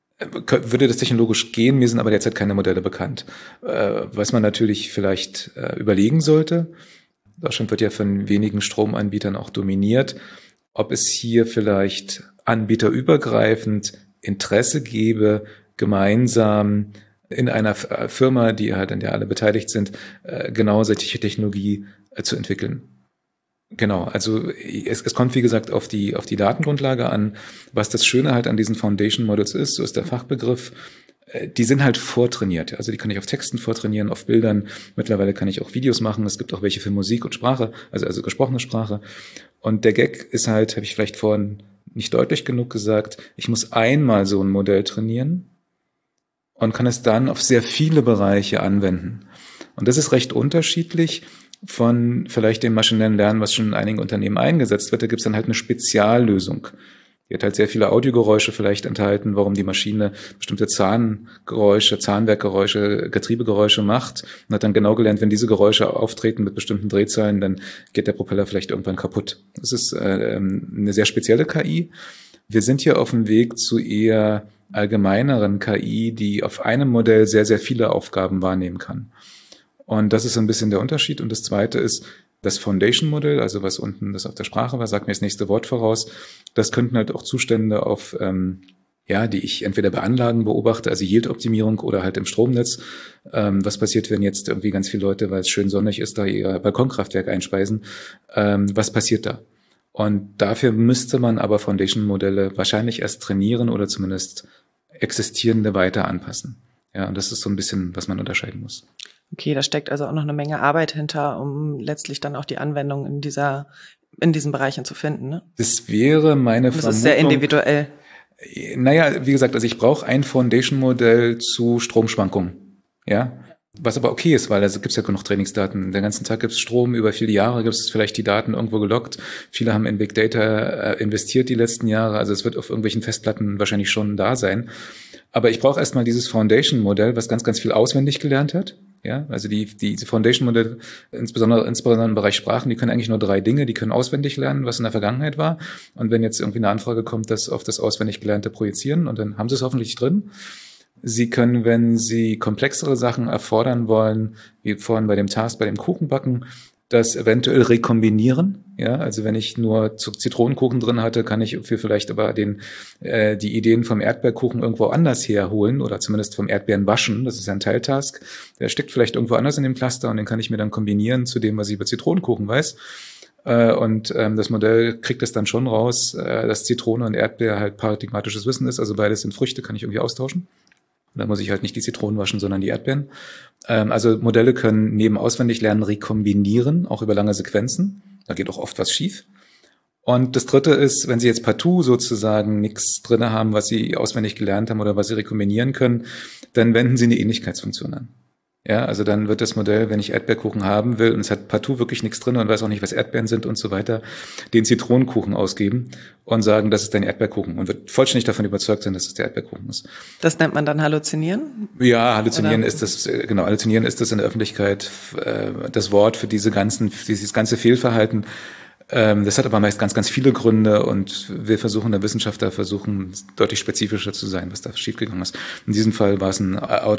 würde das technologisch gehen, mir sind aber derzeit keine Modelle bekannt. Was man natürlich vielleicht überlegen sollte, Deutschland wird ja von wenigen Stromanbietern auch dominiert, ob es hier vielleicht anbieterübergreifend Interesse gäbe, gemeinsam in einer Firma, die halt, an der alle beteiligt sind, genau solche Technologie zu entwickeln. Genau, also es, es kommt wie gesagt auf die auf die Datengrundlage an. Was das Schöne halt an diesen Foundation Models ist, so ist der Fachbegriff, die sind halt vortrainiert. Also die kann ich auf Texten vortrainieren, auf Bildern. Mittlerweile kann ich auch Videos machen. Es gibt auch welche für Musik und Sprache, also also gesprochene Sprache. Und der Gag ist halt, habe ich vielleicht vorhin nicht deutlich genug gesagt, ich muss einmal so ein Modell trainieren und kann es dann auf sehr viele Bereiche anwenden. Und das ist recht unterschiedlich von vielleicht dem maschinellen Lernen, was schon in einigen Unternehmen eingesetzt wird. Da gibt es dann halt eine Speziallösung. Die hat halt sehr viele Audiogeräusche vielleicht enthalten, warum die Maschine bestimmte Zahngeräusche, Zahnwerkgeräusche, Getriebegeräusche macht und hat dann genau gelernt, wenn diese Geräusche auftreten mit bestimmten Drehzahlen, dann geht der Propeller vielleicht irgendwann kaputt. Das ist äh, eine sehr spezielle K I. Wir sind hier auf dem Weg zu eher allgemeineren K I, die auf einem Modell sehr, sehr viele Aufgaben wahrnehmen kann. Und das ist so ein bisschen der Unterschied. Und das Zweite ist das Foundation-Modell, also was unten das auf der Sprache war, sagt mir das nächste Wort voraus. Das könnten halt auch Zustände auf, ähm, ja, die ich entweder bei Anlagen beobachte, also Yield-Optimierung oder halt im Stromnetz. Ähm, was passiert, wenn jetzt irgendwie ganz viele Leute, weil es schön sonnig ist, da ihr Balkonkraftwerk einspeisen? Ähm, was passiert da? Und dafür müsste man aber Foundation-Modelle wahrscheinlich erst trainieren oder zumindest existierende weiter anpassen. Ja, und das ist so ein bisschen, was man unterscheiden muss. Okay, da steckt also auch noch eine Menge Arbeit hinter, um letztlich dann auch die Anwendung in dieser, in diesen Bereichen zu finden, ne? Das wäre meine das Vermutung. Das ist sehr individuell. Naja, wie gesagt, also ich brauche ein Foundation-Modell zu Stromschwankungen, ja. Was aber okay ist, weil also gibt's ja genug Trainingsdaten. Den ganzen Tag gibt's Strom, über viele Jahre gibt's vielleicht die Daten irgendwo gelockt. Viele haben in Big Data investiert die letzten Jahre, also es wird auf irgendwelchen Festplatten wahrscheinlich schon da sein. Aber ich brauche erstmal dieses Foundation-Modell, was ganz, ganz viel auswendig gelernt hat. Ja, also die, die Foundation-Modelle, insbesondere, insbesondere im Bereich Sprachen, die können eigentlich nur drei Dinge. Die können auswendig lernen, was in der Vergangenheit war. Und wenn jetzt irgendwie eine Anfrage kommt, das auf das auswendig Gelernte projizieren und dann haben sie es hoffentlich drin. Sie können, wenn Sie komplexere Sachen erfordern wollen, wie vorhin bei dem Task, bei dem Kuchenbacken, das eventuell rekombinieren. Ja, also wenn ich nur Zitronenkuchen drin hatte, kann ich für vielleicht aber den äh, die Ideen vom Erdbeerkuchen irgendwo anders herholen oder zumindest vom Erdbeerenwaschen. Das ist ja ein Teiltask. Der steckt vielleicht irgendwo anders in dem Cluster und den kann ich mir dann kombinieren zu dem, was ich über Zitronenkuchen weiß. Äh, und ähm, das Modell kriegt es dann schon raus, äh, dass Zitrone und Erdbeer halt paradigmatisches Wissen ist. Also beides sind Früchte, kann ich irgendwie austauschen. Und da muss ich halt nicht die Zitronen waschen, sondern die Erdbeeren. Ähm, also Modelle können neben Auswendiglernen rekombinieren, auch über lange Sequenzen. Da geht auch oft was schief. Und das Dritte ist, wenn Sie jetzt partout sozusagen nichts drin haben, was Sie auswendig gelernt haben oder was Sie rekombinieren können, dann wenden Sie eine Ähnlichkeitsfunktion an. Ja, also dann wird das Modell, wenn ich Erdbeerkuchen haben will und es hat partout wirklich nichts drin und weiß auch nicht, was Erdbeeren sind und so weiter, den Zitronenkuchen ausgeben und sagen, das ist dein Erdbeerkuchen und wird vollständig davon überzeugt sein, dass es der Erdbeerkuchen ist. Das nennt man dann Halluzinieren? Ja, Halluzinieren Oder? ist das, genau, Halluzinieren ist das in der Öffentlichkeit äh, das Wort für diese ganzen, dieses ganze Fehlverhalten. Das hat aber meist ganz, ganz viele Gründe und wir versuchen, der Wissenschaftler versuchen, deutlich spezifischer zu sein, was da schiefgegangen ist. In diesem Fall war es ein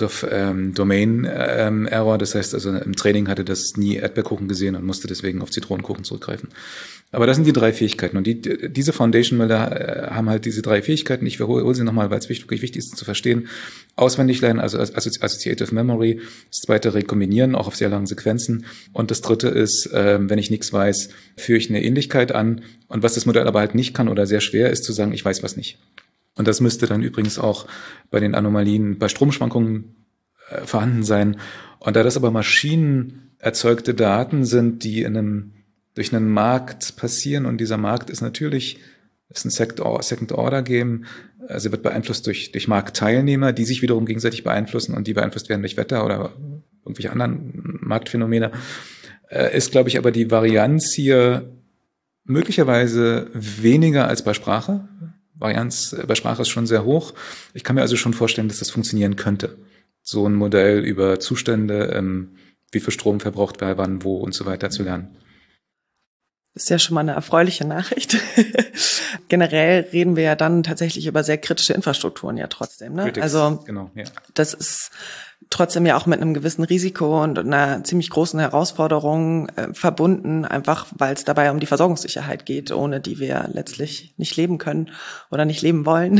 Out-of-Domain-Error, ähm, das heißt also im Training hatte das nie Erdbeerkuchen gesehen und musste deswegen auf Zitronenkuchen zurückgreifen. Aber das sind die drei Fähigkeiten und die, diese Foundation-Modelle haben halt diese drei Fähigkeiten. Ich wiederhole sie nochmal, weil es wirklich wichtig ist zu verstehen. Auswendig lernen, also Associative Memory. Das zweite rekombinieren, auch auf sehr langen Sequenzen. Und das dritte ist, äh, wenn ich nichts weiß, führe ich eine Ähnlichkeit an. Und was das Modell aber halt nicht kann oder sehr schwer ist, zu sagen, ich weiß was nicht. Und das müsste dann übrigens auch bei den Anomalien, bei Stromschwankungen äh, vorhanden sein. Und da das aber maschinenerzeugte Daten sind, die in einem durch einen Markt passieren und dieser Markt ist natürlich, ist ein Second-Order-Game, also wird beeinflusst durch, durch Marktteilnehmer, die sich wiederum gegenseitig beeinflussen und die beeinflusst werden durch Wetter oder irgendwelche anderen Marktphänomene. Ist, glaube ich, aber die Varianz hier möglicherweise weniger als bei Sprache. Varianz bei Sprache ist schon sehr hoch. Ich kann mir also schon vorstellen, dass das funktionieren könnte. So ein Modell über Zustände, ähm, wie viel Strom verbraucht wer wann, wo und so weiter zu lernen. Das ist ja schon mal eine erfreuliche Nachricht. Generell reden wir ja dann tatsächlich über sehr kritische Infrastrukturen ja trotzdem. Ne? Critics, also genau, ja. Das ist trotzdem ja auch mit einem gewissen Risiko und einer ziemlich großen Herausforderung äh, verbunden, einfach weil es dabei um die Versorgungssicherheit geht, ohne die wir letztlich nicht leben können oder nicht leben wollen.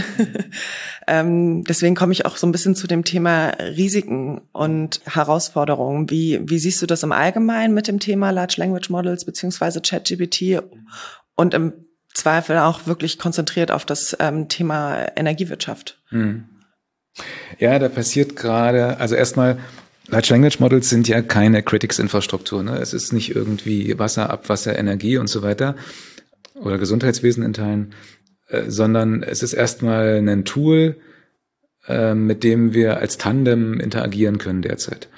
ähm, deswegen komme ich auch so ein bisschen zu dem Thema Risiken und Herausforderungen. Wie, wie siehst du das im Allgemeinen mit dem Thema Large Language Models beziehungsweise ChatGPT und im Zweifel auch wirklich konzentriert auf das ähm, Thema Energiewirtschaft? Hm. Ja, da passiert gerade, also erstmal, Large Language Models sind ja keine Critics-Infrastruktur. Ne? Es ist nicht irgendwie Wasser, Abwasser, Energie und so weiter oder Gesundheitswesen in Teilen, äh, sondern es ist erstmal ein Tool, äh, mit dem wir als Tandem interagieren können derzeit.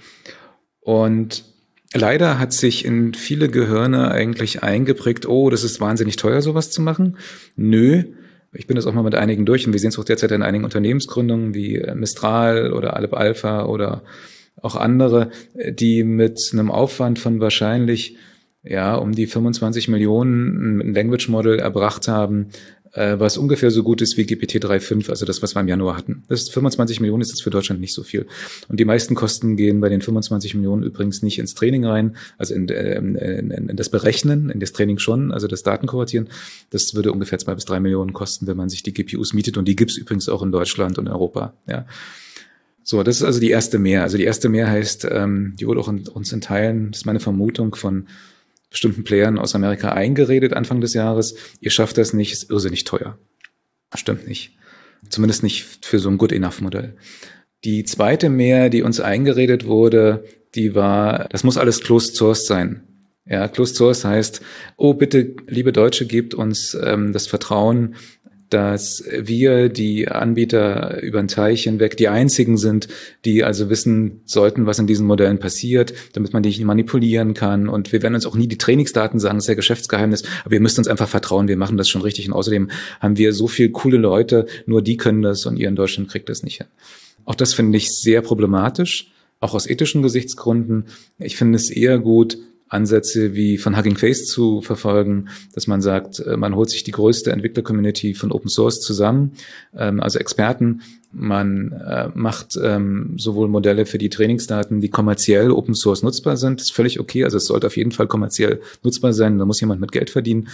Und leider hat sich in viele Gehirne eigentlich eingeprägt, oh, das ist wahnsinnig teuer, sowas zu machen. Nö. Ich bin das auch mal mit einigen durch und wir sehen es auch derzeit in einigen Unternehmensgründungen wie Mistral oder Aleph Alpha oder auch andere, die mit einem Aufwand von wahrscheinlich ja um die fünfundzwanzig Millionen ein Language Model erbracht haben, was ungefähr so gut ist wie G P T drei Punkt fünf, also das, was wir im Januar hatten. Das ist fünfundzwanzig Millionen ist jetzt für Deutschland nicht so viel. Und die meisten Kosten gehen bei den fünfundzwanzig Millionen übrigens nicht ins Training rein, also in, in, in, in das Berechnen, in das Training schon, also das Datenkuratieren. Das würde ungefähr zwei bis drei Millionen kosten, wenn man sich die G P Us mietet. Und die gibt's übrigens auch in Deutschland und in Europa. Ja. So, das ist also die erste Mehr. Also die erste Mehr heißt, ähm, die wurde auch in, uns in Teilen, das ist meine Vermutung, von bestimmten Playern aus Amerika eingeredet Anfang des Jahres. Ihr schafft das nicht, ist irrsinnig teuer. Stimmt nicht. Zumindest nicht für so ein Good-Enough-Modell. Die zweite Mehr, die uns eingeredet wurde, die war, das muss alles Closed Source sein. Ja, Closed Source heißt, oh bitte, liebe Deutsche, gebt uns ähm, das Vertrauen, dass wir, die Anbieter über den Teich hinweg, die einzigen sind, die also wissen sollten, was in diesen Modellen passiert, damit man die nicht manipulieren kann. Und wir werden uns auch nie die Trainingsdaten sagen, das ist ja Geschäftsgeheimnis, aber ihr müsst uns einfach vertrauen, wir machen das schon richtig. Und außerdem haben wir so viele coole Leute, nur die können das und ihr in Deutschland kriegt das nicht hin. Auch das finde ich sehr problematisch, auch aus ethischen Gesichtsgründen. Ich finde es eher gut, Ansätze wie von Hugging Face zu verfolgen, dass man sagt, man holt sich die größte Entwickler-Community von Open Source zusammen, also Experten. Man macht sowohl Modelle für die Trainingsdaten, die kommerziell Open Source nutzbar sind. Das ist völlig okay, also es sollte auf jeden Fall kommerziell nutzbar sein, da muss jemand mit Geld verdienen.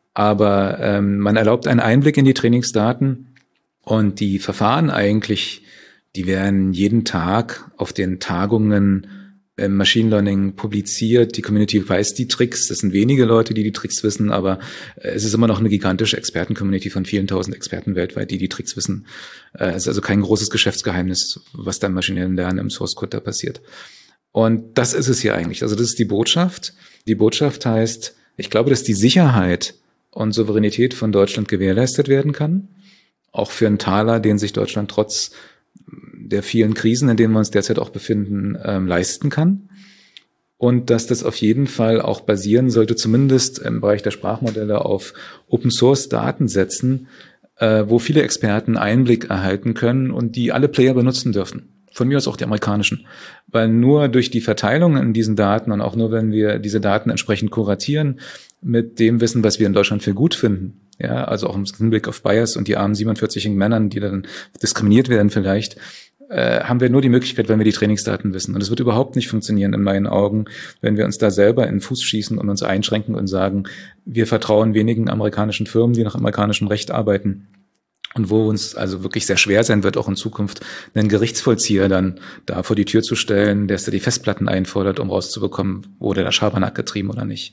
Aber man erlaubt einen Einblick in die Trainingsdaten und die Verfahren eigentlich, die werden jeden Tag auf den Tagungen Machine Learning publiziert, die Community weiß die Tricks, das sind wenige Leute, die die Tricks wissen, aber es ist immer noch eine gigantische Experten-Community von vielen tausend Experten weltweit, die die Tricks wissen. Es ist also kein großes Geschäftsgeheimnis, was da im maschinellen Lernen im Source Code da passiert. Und das ist es hier eigentlich, also das ist die Botschaft. Die Botschaft heißt, ich glaube, dass die Sicherheit und Souveränität von Deutschland gewährleistet werden kann, auch für einen Taler, den sich Deutschland trotz der vielen Krisen, in denen wir uns derzeit auch befinden, ähm, leisten kann. Und dass das auf jeden Fall auch basieren sollte, zumindest im Bereich der Sprachmodelle, auf Open-Source-Datensätzen, äh, wo viele Experten Einblick erhalten können und die alle Player benutzen dürfen. Von mir aus auch die amerikanischen. Weil nur durch die Verteilung in diesen Daten und auch nur, wenn wir diese Daten entsprechend kuratieren, mit dem Wissen, was wir in Deutschland für gut finden, ja, also auch im Hinblick auf Bias und die armen siebenundvierzigjährigen Männern, die dann diskriminiert werden vielleicht, äh, haben wir nur die Möglichkeit, wenn wir die Trainingsdaten wissen. Und es wird überhaupt nicht funktionieren in meinen Augen, wenn wir uns da selber in den Fuß schießen und uns einschränken und sagen, wir vertrauen wenigen amerikanischen Firmen, die nach amerikanischem Recht arbeiten. Und wo uns also wirklich sehr schwer sein wird, auch in Zukunft einen Gerichtsvollzieher dann da vor die Tür zu stellen, der da die Festplatten einfordert, um rauszubekommen, wurde der Schabernack getrieben oder nicht.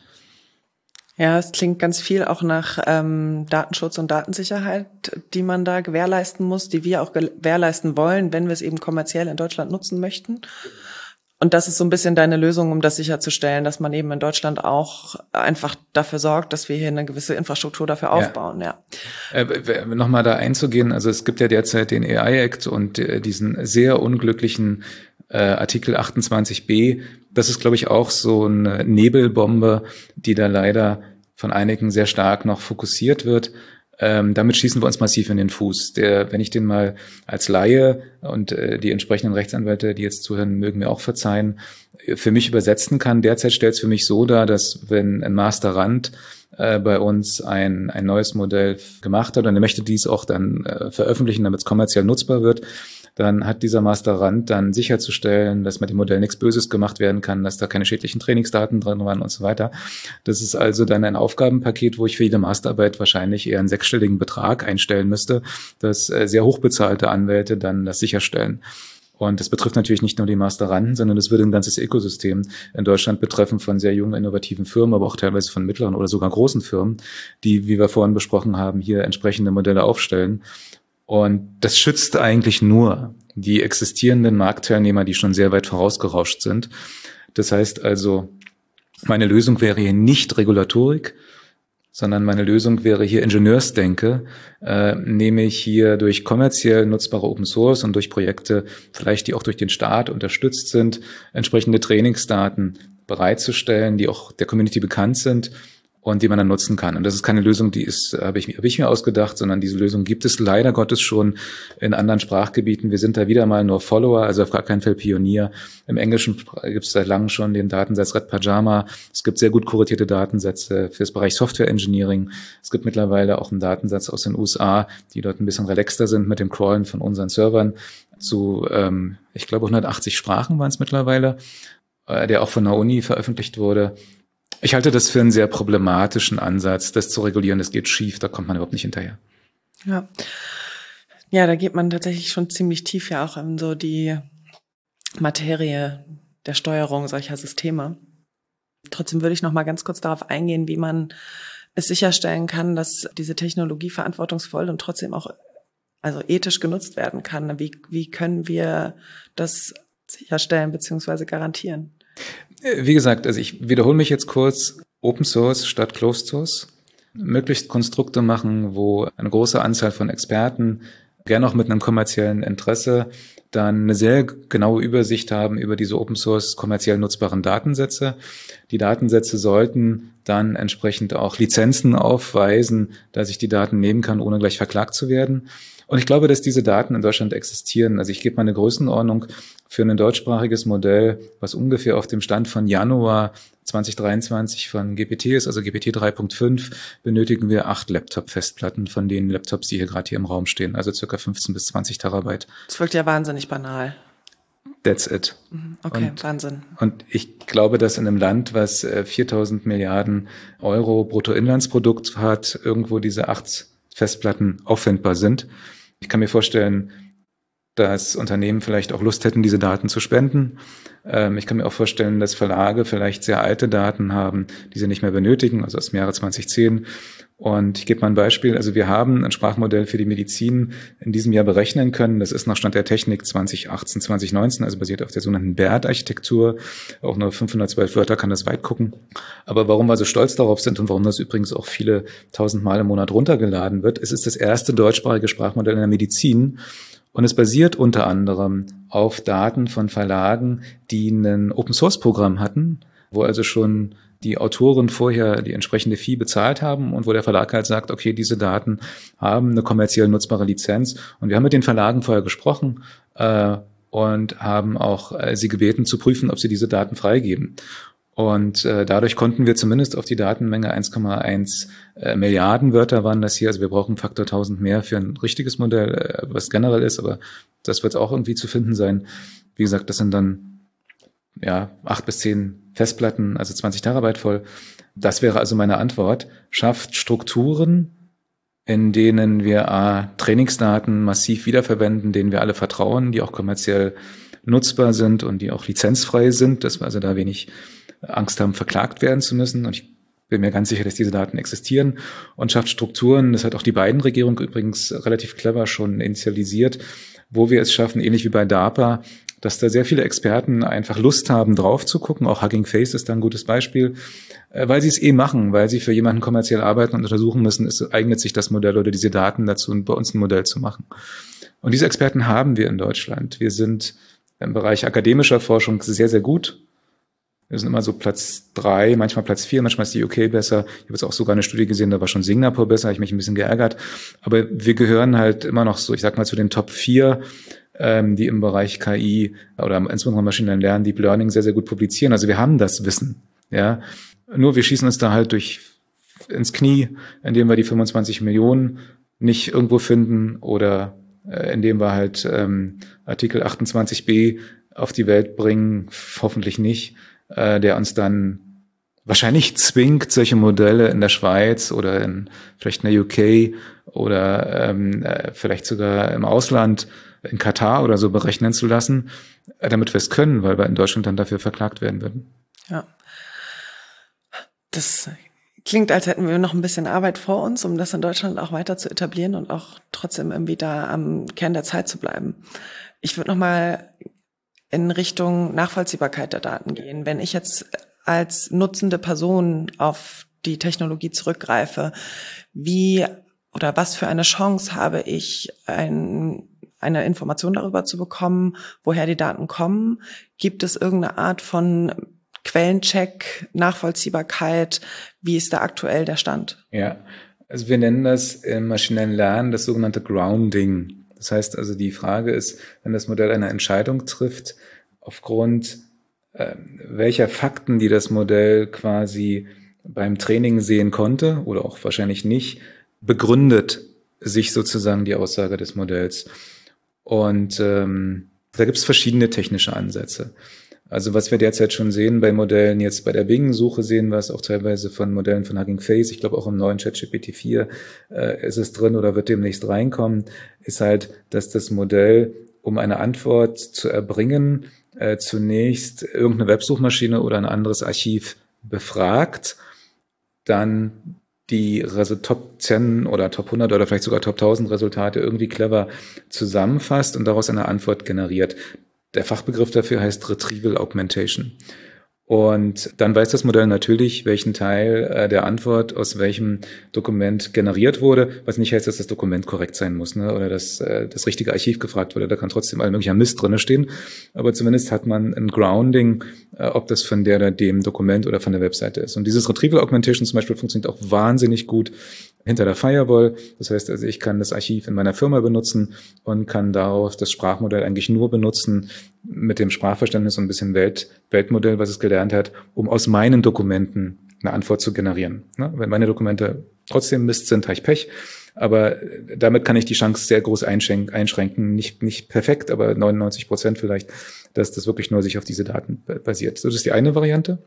Ja, es klingt ganz viel auch nach ähm, Datenschutz und Datensicherheit, die man da gewährleisten muss, die wir auch gewährleisten wollen, wenn wir es eben kommerziell in Deutschland nutzen möchten. Und das ist so ein bisschen deine Lösung, um das sicherzustellen, dass man eben in Deutschland auch einfach dafür sorgt, dass wir hier eine gewisse Infrastruktur dafür aufbauen, ja. ja. Äh, Nochmal da einzugehen, also es gibt ja derzeit den A I-Act und äh, diesen sehr unglücklichen äh, Artikel achtundzwanzig b. Das ist, glaube ich, auch so eine Nebelbombe, die da leider von einigen sehr stark noch fokussiert wird. Ähm, damit schießen wir uns massiv in den Fuß. Der, wenn ich den mal als Laie und äh, die entsprechenden Rechtsanwälte, die jetzt zuhören, mögen mir auch verzeihen, für mich übersetzen kann. Derzeit stellt es für mich so dar, dass wenn ein Masterand äh, bei uns ein, ein neues Modell gemacht hat und er möchte dies auch dann äh, veröffentlichen, damit es kommerziell nutzbar wird, dann hat dieser Masterand dann sicherzustellen, dass mit dem Modell nichts Böses gemacht werden kann, dass da keine schädlichen Trainingsdaten drin waren und so weiter. Das ist also dann ein Aufgabenpaket, wo ich für jede Masterarbeit wahrscheinlich eher einen sechsstelligen Betrag einstellen müsste, dass äh, sehr hochbezahlte Anwälte dann das sicherstellen. Und das betrifft natürlich nicht nur die Masteranden, sondern das würde ein ganzes Ökosystem in Deutschland betreffen von sehr jungen, innovativen Firmen, aber auch teilweise von mittleren oder sogar großen Firmen, die, wie wir vorhin besprochen haben, hier entsprechende Modelle aufstellen. Und das schützt eigentlich nur die existierenden Marktteilnehmer, die schon sehr weit vorausgerauscht sind. Das heißt also, meine Lösung wäre hier nicht Regulatorik, sondern meine Lösung wäre hier Ingenieursdenke, äh, nämlich hier durch kommerziell nutzbare Open Source und durch Projekte, vielleicht die auch durch den Staat unterstützt sind, entsprechende Trainingsdaten bereitzustellen, die auch der Community bekannt sind und die man dann nutzen kann. Und das ist keine Lösung, die ist, habe ich, habe ich mir ausgedacht, sondern diese Lösung gibt es leider Gottes schon in anderen Sprachgebieten. Wir sind da wieder mal nur Follower, also auf gar keinen Fall Pionier. Im Englischen gibt es seit langem schon den Datensatz Red Pajama. Es gibt sehr gut kuratierte Datensätze für das Bereich Software Engineering. Es gibt mittlerweile auch einen Datensatz aus den U S A, die dort ein bisschen relaxter sind mit dem Crawlen von unseren Servern zu, ähm, ich glaube, hundertachtzig Sprachen waren es mittlerweile, äh, der auch von der Uni veröffentlicht wurde. Ich halte das für einen sehr problematischen Ansatz, das zu regulieren. Das geht schief, da kommt man überhaupt nicht hinterher. Ja, ja, da geht man tatsächlich schon ziemlich tief ja auch in so die Materie der Steuerung solcher Systeme. Trotzdem würde ich noch mal ganz kurz darauf eingehen, wie man es sicherstellen kann, dass diese Technologie verantwortungsvoll und trotzdem auch also ethisch genutzt werden kann. Wie, wie können wir das sicherstellen bzw. garantieren? Wie gesagt, also ich wiederhole mich jetzt kurz, Open Source statt Closed Source, möglichst Konstrukte machen, wo eine große Anzahl von Experten, gerne auch mit einem kommerziellen Interesse, dann eine sehr genaue Übersicht haben über diese Open Source kommerziell nutzbaren Datensätze. Die Datensätze sollten dann entsprechend auch Lizenzen aufweisen, dass ich die Daten nehmen kann, ohne gleich verklagt zu werden. Und ich glaube, dass diese Daten in Deutschland existieren. Also ich gebe mal eine Größenordnung für ein deutschsprachiges Modell, was ungefähr auf dem Stand von Januar zwanzig dreiundzwanzig von G P T ist, also G P T drei Punkt fünf, benötigen wir acht Laptop-Festplatten von den Laptops, die hier gerade hier im Raum stehen, also circa fünfzehn bis zwanzig Terabyte. Das wirkt ja wahnsinnig banal. That's it. Okay, und, Wahnsinn. Und ich glaube, dass in einem Land, was viertausend Milliarden Euro Bruttoinlandsprodukt hat, irgendwo diese acht Festplatten auffindbar sind. Ich kann mir vorstellen, dass Unternehmen vielleicht auch Lust hätten, diese Daten zu spenden. Ähm, ich kann mir auch vorstellen, dass Verlage vielleicht sehr alte Daten haben, die sie nicht mehr benötigen, also aus dem Jahre zwanzig zehn. Und ich gebe mal ein Beispiel. Also wir haben ein Sprachmodell für die Medizin in diesem Jahr berechnen können. Das ist nach Stand der Technik zwanzig achtzehn, zwanzig neunzehn, also basiert auf der sogenannten BERT-Architektur. Auch nur fünfhundertzwölf Wörter kann das weit gucken. Aber warum wir so stolz darauf sind und warum das übrigens auch viele tausend Mal im Monat runtergeladen wird, es ist das erste deutschsprachige Sprachmodell in der Medizin. Und es basiert unter anderem auf Daten von Verlagen, die ein Open-Source-Programm hatten, wo also schon die Autoren vorher die entsprechende Fee bezahlt haben und wo der Verlag halt sagt, okay, diese Daten haben eine kommerziell nutzbare Lizenz. Und wir haben mit den Verlagen vorher gesprochen äh, und haben auch äh, sie gebeten zu prüfen, ob sie diese Daten freigeben. Und äh, dadurch konnten wir zumindest auf die Datenmenge eins Komma eins äh, Milliarden Wörter waren das hier. Also wir brauchen Faktor tausend mehr für ein richtiges Modell, äh, was generell ist, aber das wird auch irgendwie zu finden sein. Wie gesagt, das sind dann ja acht bis zehn Festplatten, also zwanzig Terabyte voll. Das wäre also meine Antwort. Schafft Strukturen, in denen wir A, Trainingsdaten massiv wiederverwenden, denen wir alle vertrauen, die auch kommerziell nutzbar sind und die auch lizenzfrei sind, dass wir also da wenig Angst haben, verklagt werden zu müssen. Und ich bin mir ganz sicher, dass diese Daten existieren, und schafft Strukturen. Das hat auch die Biden-Regierung übrigens relativ clever schon initialisiert, wo wir es schaffen, ähnlich wie bei DARPA, dass da sehr viele Experten einfach Lust haben, drauf zu gucken. Auch Hugging Face ist da ein gutes Beispiel, weil sie es eh machen, weil sie für jemanden kommerziell arbeiten und untersuchen müssen, es eignet sich das Modell oder diese Daten dazu, bei uns ein Modell zu machen. Und diese Experten haben wir in Deutschland. Wir sind im Bereich akademischer Forschung sehr, sehr gut. Wir sind immer so Platz drei, manchmal Platz vier, manchmal ist die U K besser. Ich habe jetzt auch sogar eine Studie gesehen, da war schon Singapur besser, habe ich mich ein bisschen geärgert. Aber wir gehören halt immer noch so, ich sag mal, zu den Top vier, ähm, die im Bereich K I oder insbesondere Maschinellen Lernen, Deep Learning sehr, sehr gut publizieren. Also wir haben das Wissen, ja. Nur wir schießen uns da halt durch ins Knie, indem wir die fünfundzwanzig Millionen nicht irgendwo finden oder äh, indem wir halt ähm, Artikel achtundzwanzig b auf die Welt bringen, hoffentlich nicht, äh, der uns dann wahrscheinlich zwingt, solche Modelle in der Schweiz oder in vielleicht in der U K oder ähm, äh, vielleicht sogar im Ausland, in Katar oder so berechnen zu lassen, äh, damit wir es können, weil wir in Deutschland dann dafür verklagt werden würden. Ja. Das klingt, als hätten wir noch ein bisschen Arbeit vor uns, um das in Deutschland auch weiter zu etablieren und auch trotzdem irgendwie da am Kern der Zeit zu bleiben. Ich würde noch mal in Richtung Nachvollziehbarkeit der Daten gehen. Wenn ich jetzt als nutzende Person auf die Technologie zurückgreife, wie oder was für eine Chance habe ich, ein, eine Information darüber zu bekommen, woher die Daten kommen? Gibt es irgendeine Art von Quellencheck, Nachvollziehbarkeit? Wie ist da aktuell der Stand? Ja, also wir nennen das im maschinellen Lernen das sogenannte Grounding. Das heißt also, die Frage ist, wenn das Modell eine Entscheidung trifft, aufgrund äh, welcher Fakten, die das Modell quasi beim Training sehen konnte oder auch wahrscheinlich nicht, begründet sich sozusagen die Aussage des Modells. Und ähm, da gibt es verschiedene technische Ansätze. Also was wir derzeit schon sehen bei Modellen, jetzt bei der Bing-Suche sehen wir es auch teilweise von Modellen von Hugging Face, ich glaube auch im neuen ChatGPT vier äh, ist es drin oder wird demnächst reinkommen, ist halt, dass das Modell, um eine Antwort zu erbringen, äh, zunächst irgendeine Websuchmaschine oder ein anderes Archiv befragt, dann die Top zehn oder Top hundert oder vielleicht sogar Top tausend Resultate irgendwie clever zusammenfasst und daraus eine Antwort generiert. Der Fachbegriff dafür heißt Retrieval Augmentation. Und dann weiß das Modell natürlich, welchen Teil äh, der Antwort aus welchem Dokument generiert wurde, was nicht heißt, dass das Dokument korrekt sein muss, ne? Oder dass äh, das richtige Archiv gefragt wurde. Da kann trotzdem all möglicher Mist drinne stehen. Aber zumindest hat man ein Grounding, äh, ob das von der oder dem Dokument oder von der Webseite ist. Und dieses Retrieval Augmentation zum Beispiel funktioniert auch wahnsinnig gut hinter der Firewall. Das heißt also, ich kann das Archiv in meiner Firma benutzen und kann darauf das Sprachmodell eigentlich nur benutzen mit dem Sprachverständnis und ein bisschen Welt, Weltmodell, was es gelernt hat, um aus meinen Dokumenten eine Antwort zu generieren. Ne? Wenn meine Dokumente trotzdem Mist sind, habe ich Pech. Aber damit kann ich die Chance sehr groß einschränken. Nicht, nicht perfekt, aber neunundneunzig Prozent vielleicht, dass das wirklich nur sich auf diese Daten basiert. So, das ist die eine Variante.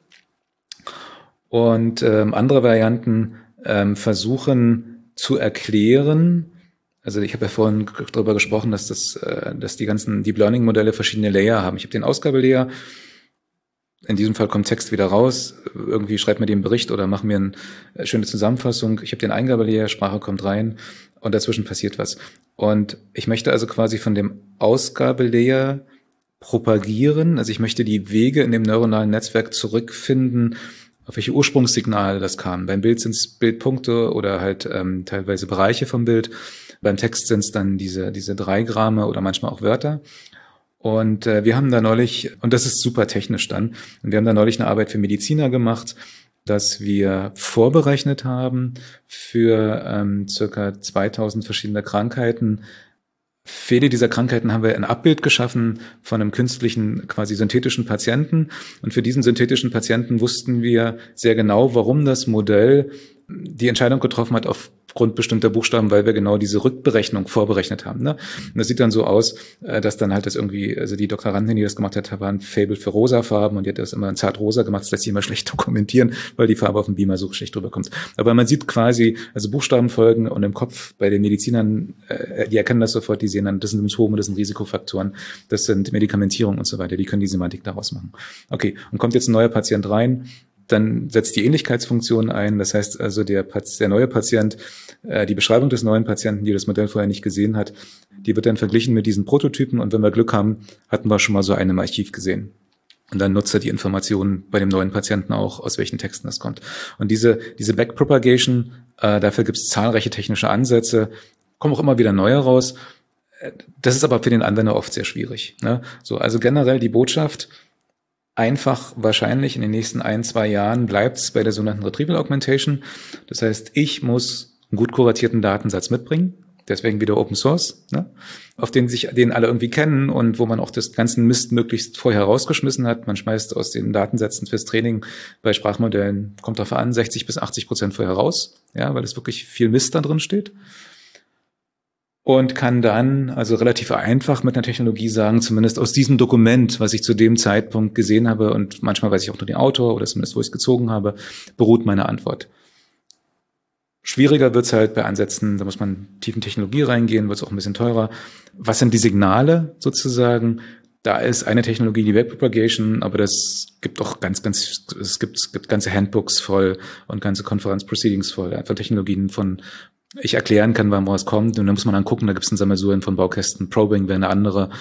Und ähm, andere Varianten ähm, versuchen zu erklären. Also ich habe ja vorhin darüber gesprochen, dass das, äh, dass die ganzen Deep Learning Modelle verschiedene Layer haben. Ich habe den Ausgabelayer. In diesem Fall kommt Text wieder raus. Irgendwie schreibt mir den Bericht oder mach mir eine schöne Zusammenfassung. Ich habe den Eingabelayer, Sprache kommt rein und dazwischen passiert was. Und ich möchte also quasi von dem Ausgabelayer propagieren. Also ich möchte die Wege in dem neuronalen Netzwerk zurückfinden, auf welche Ursprungssignale das kam. Beim Bild sind es Bildpunkte oder halt ähm, teilweise Bereiche vom Bild. Beim Text sind es dann diese diese Dreigramme oder manchmal auch Wörter. Und äh, wir haben da neulich, und das ist super technisch dann, und wir haben da neulich eine Arbeit für Mediziner gemacht, dass wir vorberechnet haben für ähm, circa zweitausend verschiedene Krankheiten. Viele dieser Krankheiten haben wir ein Abbild geschaffen von einem künstlichen, quasi synthetischen Patienten. Und für diesen synthetischen Patienten wussten wir sehr genau, warum das Modell die Entscheidung getroffen hat aufgrund bestimmter Buchstaben, weil wir genau diese Rückberechnung vorberechnet haben. Ne? Und das sieht dann so aus, dass dann halt das irgendwie, also die Doktorandin, die das gemacht hat, war ein Faible für rosa Farben und die hat das immer in zart rosa gemacht. Das lässt sich immer schlecht dokumentieren, weil die Farbe auf dem Beamer so schlecht drüber kommt. Aber man sieht quasi, also Buchstabenfolgen und im Kopf bei den Medizinern, die erkennen das sofort, die sehen dann, das sind Symptome, das sind Risikofaktoren, das sind Medikamentierung und so weiter. Die können die Semantik daraus machen. Okay, und kommt jetzt ein neuer Patient rein, dann setzt die Ähnlichkeitsfunktion ein. Das heißt also, der, der neue Patient, äh, die Beschreibung des neuen Patienten, die das Modell vorher nicht gesehen hat, die wird dann verglichen mit diesen Prototypen. Und wenn wir Glück haben, hatten wir schon mal so einen im Archiv gesehen. Und dann nutzt er die Informationen bei dem neuen Patienten auch, aus welchen Texten das kommt. Und diese, diese Backpropagation, äh, dafür gibt es zahlreiche technische Ansätze, kommen auch immer wieder neue raus. Das ist aber für den Anwender oft sehr schwierig, ne? So, also generell die Botschaft, einfach wahrscheinlich in den nächsten ein, zwei Jahren bleibt es bei der sogenannten Retrieval Augmentation. Das heißt, ich muss einen gut kuratierten Datensatz mitbringen, deswegen wieder Open Source, ne? Auf den sich, den alle irgendwie kennen und wo man auch das ganzen Mist möglichst vorher rausgeschmissen hat. Man schmeißt aus den Datensätzen fürs Training bei Sprachmodellen, kommt darauf an, sechzig bis achtzig Prozent vorher raus, ja, weil es wirklich viel Mist da drin steht. Und kann dann also relativ einfach mit einer Technologie sagen, zumindest aus diesem Dokument, was ich zu dem Zeitpunkt gesehen habe, und manchmal weiß ich auch nur den Autor oder zumindest, wo ich es gezogen habe, beruht meine Antwort. Schwieriger wird's halt bei Ansätzen, da muss man tief in Technologie reingehen, wird's auch ein bisschen teurer. Was sind die Signale sozusagen? Da ist eine Technologie die Backpropagation, aber das gibt auch ganz, ganz, es gibt, es gibt ganze Handbooks voll und ganze Konferenzproceedings voll, einfach Technologien von ich erklären kann, wann was kommt, und dann muss man dann gucken, da gibt es ein Sammelsurium von Baukästen. Probing wäre eine andere,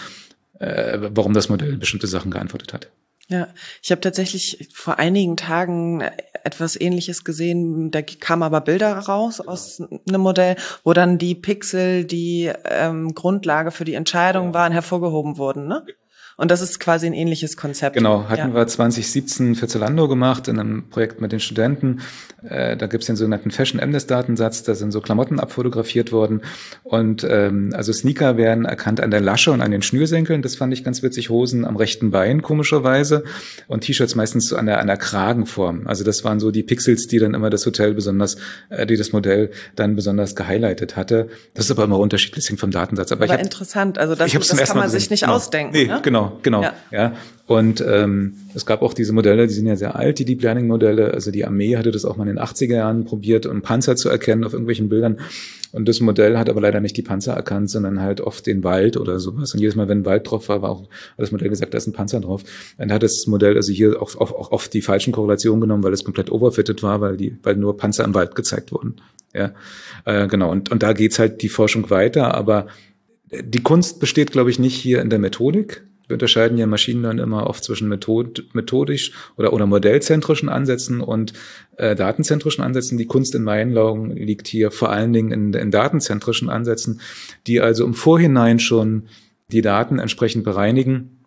äh, warum das Modell bestimmte Sachen geantwortet hat. Ja, ich habe tatsächlich vor einigen Tagen etwas Ähnliches gesehen, da kamen aber Bilder raus aus einem Modell, wo dann die Pixel, die ähm, Grundlage für die Entscheidung waren, hervorgehoben wurden, ne? Und das ist quasi ein ähnliches Konzept. Genau, hatten ja. wir zwanzig siebzehn für Zalando gemacht in einem Projekt mit den Studenten. Äh, da gibt's den sogenannten Fashion-M N I S-Datensatz, da sind so Klamotten abfotografiert worden. Und ähm, also Sneaker werden erkannt an der Lasche und an den Schnürsenkeln, das fand ich ganz witzig, Hosen am rechten Bein komischerweise und T-Shirts meistens so an der, an der Kragenform. Also das waren so die Pixels, die dann immer das Hotel besonders, äh, die das Modell dann besonders gehighlightet hatte. Das ist aber immer unterschiedlich, hängt vom Datensatz. Aber, aber ich hab, interessant, also das, das kann man sich nicht genau. ausdenken. Nee, ne? genau. Genau, ja. ja. Und ähm, es gab auch diese Modelle, die sind ja sehr alt, die Deep Learning Modelle. Also die Armee hatte das auch mal in den achtziger Jahren probiert, um Panzer zu erkennen auf irgendwelchen Bildern. Und das Modell hat aber leider nicht die Panzer erkannt, sondern halt oft den Wald oder sowas. Und jedes Mal, wenn ein Wald drauf war, war auch hat das Modell gesagt, da ist ein Panzer drauf. Dann hat das Modell also hier auch, auch, auch oft die falschen Korrelationen genommen, weil es komplett overfitted war, weil die, weil nur Panzer im Wald gezeigt wurden. Ja, äh, genau. Und und da geht's halt die Forschung weiter. Aber die Kunst besteht, glaube ich, nicht hier in der Methodik. Wir unterscheiden ja Machine Learning immer oft zwischen Method, methodisch oder, oder modellzentrischen Ansätzen und äh, datenzentrischen Ansätzen. Die Kunst in meinen Augen liegt hier vor allen Dingen in, in datenzentrischen Ansätzen, die also im Vorhinein schon die Daten entsprechend bereinigen.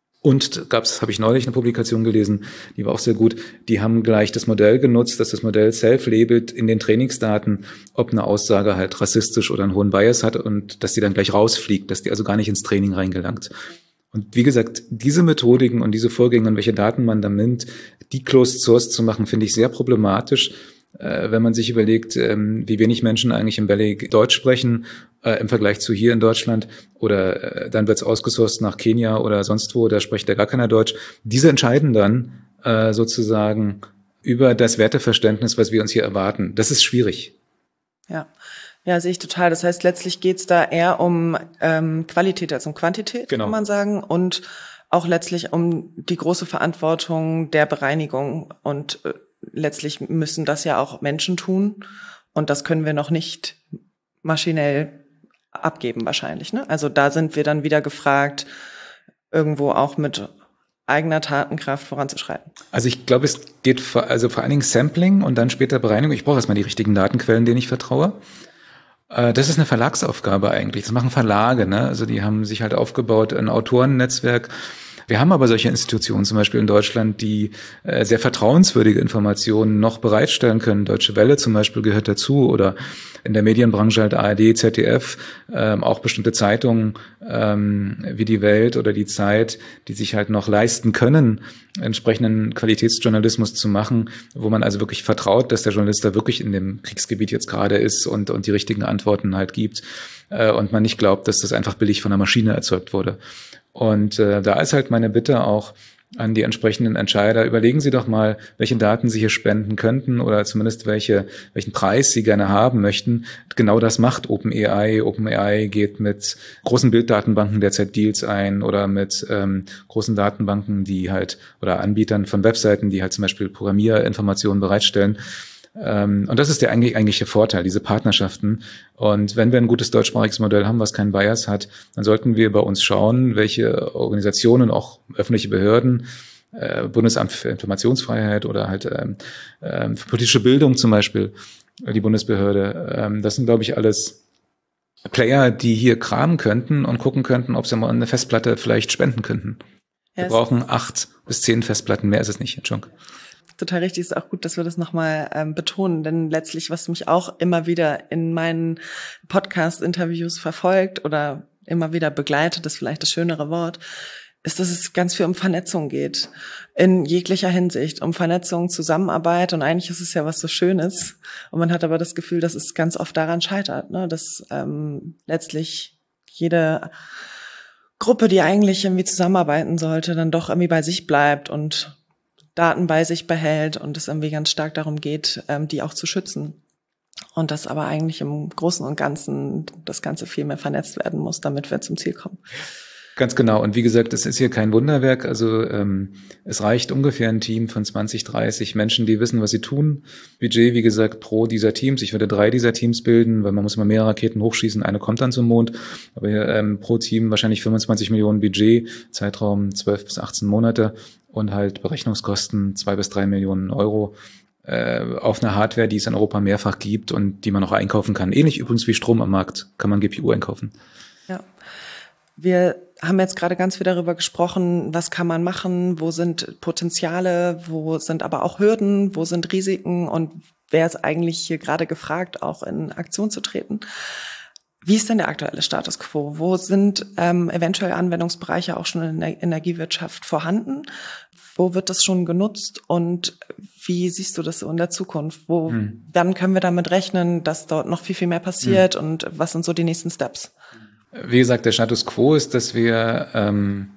Und gab's, habe ich neulich eine Publikation gelesen, die war auch sehr gut. Die haben gleich das Modell genutzt, dass das Modell self-labelt in den Trainingsdaten, ob eine Aussage halt rassistisch oder einen hohen Bias hat und dass die dann gleich rausfliegt, dass die also gar nicht ins Training reingelangt. Und wie gesagt, diese Methodiken und diese Vorgänge und welche Daten man dann nimmt, die closed source zu machen, finde ich sehr problematisch, äh, wenn man sich überlegt, ähm, wie wenig Menschen eigentlich im Valley Deutsch sprechen äh, im Vergleich zu hier in Deutschland. Oder äh, dann wird es ausgesourced nach Kenia oder sonst wo, da spricht ja gar keiner Deutsch. Diese entscheiden dann äh, sozusagen über das Werteverständnis, was wir uns hier erwarten. Das ist schwierig. Ja. Ja, sehe ich total. Das heißt, letztlich geht's da eher um ähm, Qualität als um Quantität, genau. Kann man sagen. Und auch letztlich um die große Verantwortung der Bereinigung. Und äh, letztlich müssen das ja auch Menschen tun. Und das können wir noch nicht maschinell abgeben wahrscheinlich, ne? Also da sind wir dann wieder gefragt, irgendwo auch mit eigener Tatenkraft voranzuschreiten. Also ich glaube, es geht vor, also vor allen Dingen Sampling und dann später Bereinigung. Ich brauche erstmal die richtigen Datenquellen, denen ich vertraue. Das ist eine Verlagsaufgabe eigentlich. Das machen Verlage, ne? Also die haben sich halt aufgebaut, ein Autorennetzwerk. Wir haben aber solche Institutionen, zum Beispiel in Deutschland, die äh, sehr vertrauenswürdige Informationen noch bereitstellen können. Deutsche Welle zum Beispiel gehört dazu oder in der Medienbranche halt A R D, Z D F, ähm, auch bestimmte Zeitungen ähm, wie die Welt oder die Zeit, die sich halt noch leisten können, entsprechenden Qualitätsjournalismus zu machen, wo man also wirklich vertraut, dass der Journalist da wirklich in dem Kriegsgebiet jetzt gerade ist und, und die richtigen Antworten halt gibt äh, und man nicht glaubt, dass das einfach billig von der Maschine erzeugt wurde. Und äh, da ist halt meine Bitte auch, an die entsprechenden Entscheider. Überlegen Sie doch mal, welche Daten Sie hier spenden könnten oder zumindest welche, welchen Preis Sie gerne haben möchten. Genau das macht OpenAI. OpenAI geht mit großen Bilddatenbanken derzeit Deals ein oder mit ähm, großen Datenbanken, die halt oder Anbietern von Webseiten, die halt zum Beispiel Programmierinformationen bereitstellen. Und das ist der eigentlich eigentliche Vorteil, diese Partnerschaften. Und wenn wir ein gutes deutschsprachiges Modell haben, was keinen Bias hat, dann sollten wir bei uns schauen, welche Organisationen, auch öffentliche Behörden, äh, Bundesamt für Informationsfreiheit oder halt ähm, äh, für politische Bildung zum Beispiel, die Bundesbehörde, ähm, das sind, glaube ich, alles Player, die hier kramen könnten und gucken könnten, ob sie mal eine Festplatte vielleicht spenden könnten. Wir yes. brauchen acht bis zehn Festplatten, mehr ist es nicht, Entschuldigung. Total richtig, ist auch gut, dass wir das nochmal ähm, betonen, denn letztlich, was mich auch immer wieder in meinen Podcast-Interviews verfolgt oder immer wieder begleitet, ist vielleicht das schönere Wort, ist, dass es ganz viel um Vernetzung geht, in jeglicher Hinsicht, um Vernetzung, Zusammenarbeit, und eigentlich ist es ja was so Schönes und man hat aber das Gefühl, dass es ganz oft daran scheitert, ne? Dass ähm, letztlich jede Gruppe, die eigentlich irgendwie zusammenarbeiten sollte, dann doch irgendwie bei sich bleibt und Daten bei sich behält und es irgendwie ganz stark darum geht, die auch zu schützen. Und dass aber eigentlich im Großen und Ganzen das Ganze viel mehr vernetzt werden muss, damit wir zum Ziel kommen. Ganz genau. Und wie gesagt, es ist hier kein Wunderwerk. Also ähm, es reicht ungefähr ein Team von zwanzig, dreißig Menschen, die wissen, was sie tun. Budget, wie gesagt, pro dieser Teams. Ich würde drei dieser Teams bilden, weil man muss immer mehrere Raketen hochschießen. Eine kommt dann zum Mond. Aber hier, ähm, pro Team wahrscheinlich fünfundzwanzig Millionen Budget, Zeitraum zwölf bis achtzehn Monate und halt Berechnungskosten zwei bis drei Millionen Euro äh, auf eine Hardware, die es in Europa mehrfach gibt und die man auch einkaufen kann. Ähnlich übrigens wie Strom am Markt kann man G P U einkaufen. Ja. Wir haben jetzt gerade ganz viel darüber gesprochen, was kann man machen, wo sind Potenziale, wo sind aber auch Hürden, wo sind Risiken und wer ist eigentlich hier gerade gefragt, auch in Aktion zu treten. Wie ist denn der aktuelle Status quo? Wo sind ähm, eventuell Anwendungsbereiche auch schon in der Energiewirtschaft vorhanden? Wo wird das schon genutzt und wie siehst du das so in der Zukunft? Wo, hm. Wann können wir damit rechnen, dass dort noch viel, viel mehr passiert hm. und was sind so die nächsten Steps? Wie gesagt, der Status quo ist, dass wir ähm,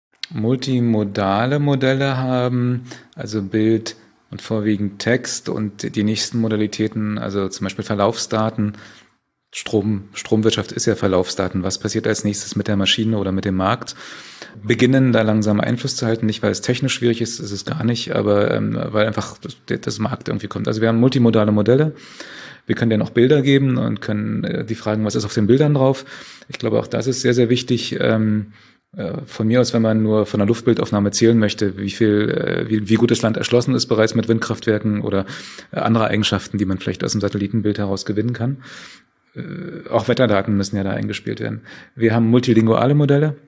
multimodale Modelle haben, also Bild und vorwiegend Text und die nächsten Modalitäten, also zum Beispiel Verlaufsdaten. Strom, Stromwirtschaft ist ja Verlaufsdaten. Was passiert als nächstes mit der Maschine oder mit dem Markt? Beginnen da langsam Einfluss zu halten, nicht weil es technisch schwierig ist, ist es gar nicht, aber ähm, weil einfach das, das Markt irgendwie kommt. Also wir haben multimodale Modelle. Wir können denen auch Bilder geben und können äh, die fragen, was ist auf den Bildern drauf. Ich glaube, auch das ist sehr, sehr wichtig. Ähm, äh, von mir aus, wenn man nur von der Luftbildaufnahme zählen möchte, wie viel, äh, wie, wie gut das Land erschlossen ist bereits mit Windkraftwerken oder äh, andere Eigenschaften, die man vielleicht aus dem Satellitenbild heraus gewinnen kann. Äh, auch Wetterdaten müssen ja da eingespielt werden. Wir haben multilinguale Modelle.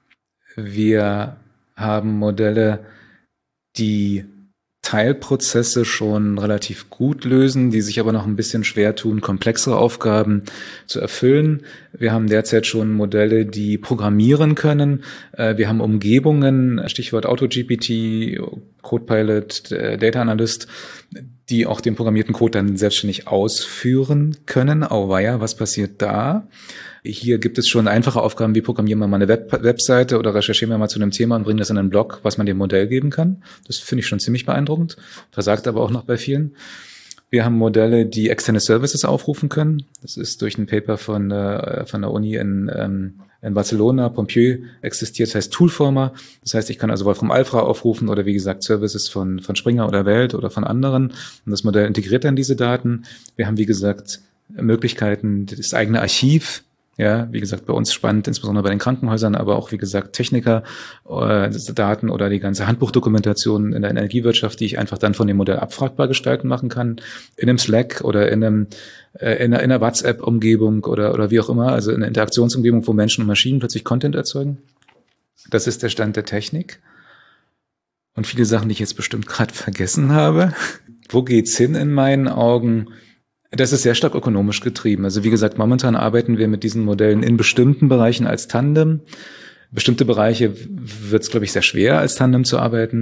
Wir haben Modelle, die Teilprozesse schon relativ gut lösen, die sich aber noch ein bisschen schwer tun, komplexere Aufgaben zu erfüllen. Wir haben derzeit schon Modelle, die programmieren können. Wir haben Umgebungen, Stichwort AutoG P T, CodePilot, Data Analyst, die auch den programmierten Code dann selbstständig ausführen können. Auweia, was passiert da? Hier gibt es schon einfache Aufgaben, wie programmieren wir mal eine Web- Webseite oder recherchieren wir mal zu einem Thema und bringen das in einen Blog, was man dem Modell geben kann. Das finde ich schon ziemlich beeindruckend, versagt aber auch noch bei vielen. Wir haben Modelle, die externe Services aufrufen können. Das ist durch ein Paper von, äh, von der Uni in, ähm, in Barcelona, Pompeu, existiert, das heißt Toolformer. Das heißt, ich kann also Wolfram Alpha aufrufen oder wie gesagt Services von, von Springer oder Welt oder von anderen. Und das Modell integriert dann diese Daten. Wir haben, wie gesagt, Möglichkeiten, das eigene Archiv. Ja, wie gesagt, bei uns spannend, insbesondere bei den Krankenhäusern, aber auch, wie gesagt, Techniker, äh, Daten oder die ganze Handbuchdokumentation in der Energiewirtschaft, die ich einfach dann von dem Modell abfragbar gestalten machen kann, in einem Slack oder in einem äh, in einer, in einer WhatsApp-Umgebung oder oder wie auch immer, also in einer Interaktionsumgebung, wo Menschen und Maschinen plötzlich Content erzeugen. Das ist der Stand der Technik. Und viele Sachen, die ich jetzt bestimmt gerade vergessen habe. Wo geht's hin in meinen Augen? Das ist sehr stark ökonomisch getrieben. Also wie gesagt, momentan arbeiten wir mit diesen Modellen in bestimmten Bereichen als Tandem. Bestimmte Bereiche wird es, glaube ich, sehr schwer, als Tandem zu arbeiten.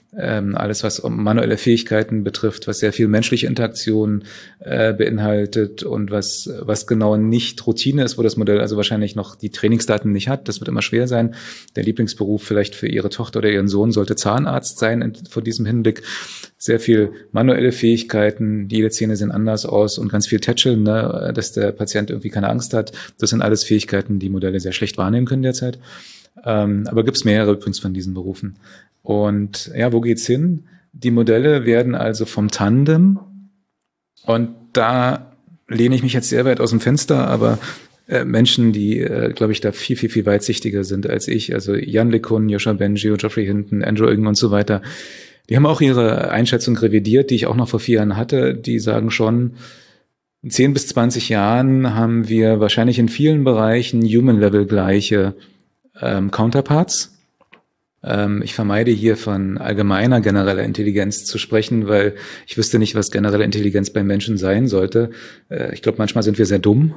ähm, alles, was manuelle Fähigkeiten betrifft, was sehr viel menschliche Interaktion äh, beinhaltet und was was genau nicht Routine ist, wo das Modell also wahrscheinlich noch die Trainingsdaten nicht hat. Das wird immer schwer sein. Der Lieblingsberuf vielleicht für Ihre Tochter oder Ihren Sohn sollte Zahnarzt sein in, vor diesem Hinblick. Sehr viel manuelle Fähigkeiten, jede Zähne sehen anders aus und ganz viel Tätscheln, ne, dass der Patient irgendwie keine Angst hat. Das sind alles Fähigkeiten, die Modelle sehr schlecht wahrnehmen können derzeit. Ähm, aber gibt es mehrere übrigens von diesen Berufen. Und ja, wo geht's hin? Die Modelle werden also vom Tandem, und da lehne ich mich jetzt sehr weit aus dem Fenster, aber äh, Menschen, die, äh, glaube ich, da viel, viel, viel weitsichtiger sind als ich, also Jan LeCun, Joshua Bengio, Geoffrey Hinton, Andrew Ng und so weiter, die haben auch ihre Einschätzung revidiert, die ich auch noch vor vier Jahren hatte. Die sagen schon, in zehn bis zwanzig Jahren haben wir wahrscheinlich in vielen Bereichen Human-Level gleiche ähm, Counterparts. Ähm, ich vermeide hier von allgemeiner genereller Intelligenz zu sprechen, weil ich wüsste nicht, was generelle Intelligenz beim Menschen sein sollte. Äh, ich glaube, manchmal sind wir sehr dumm.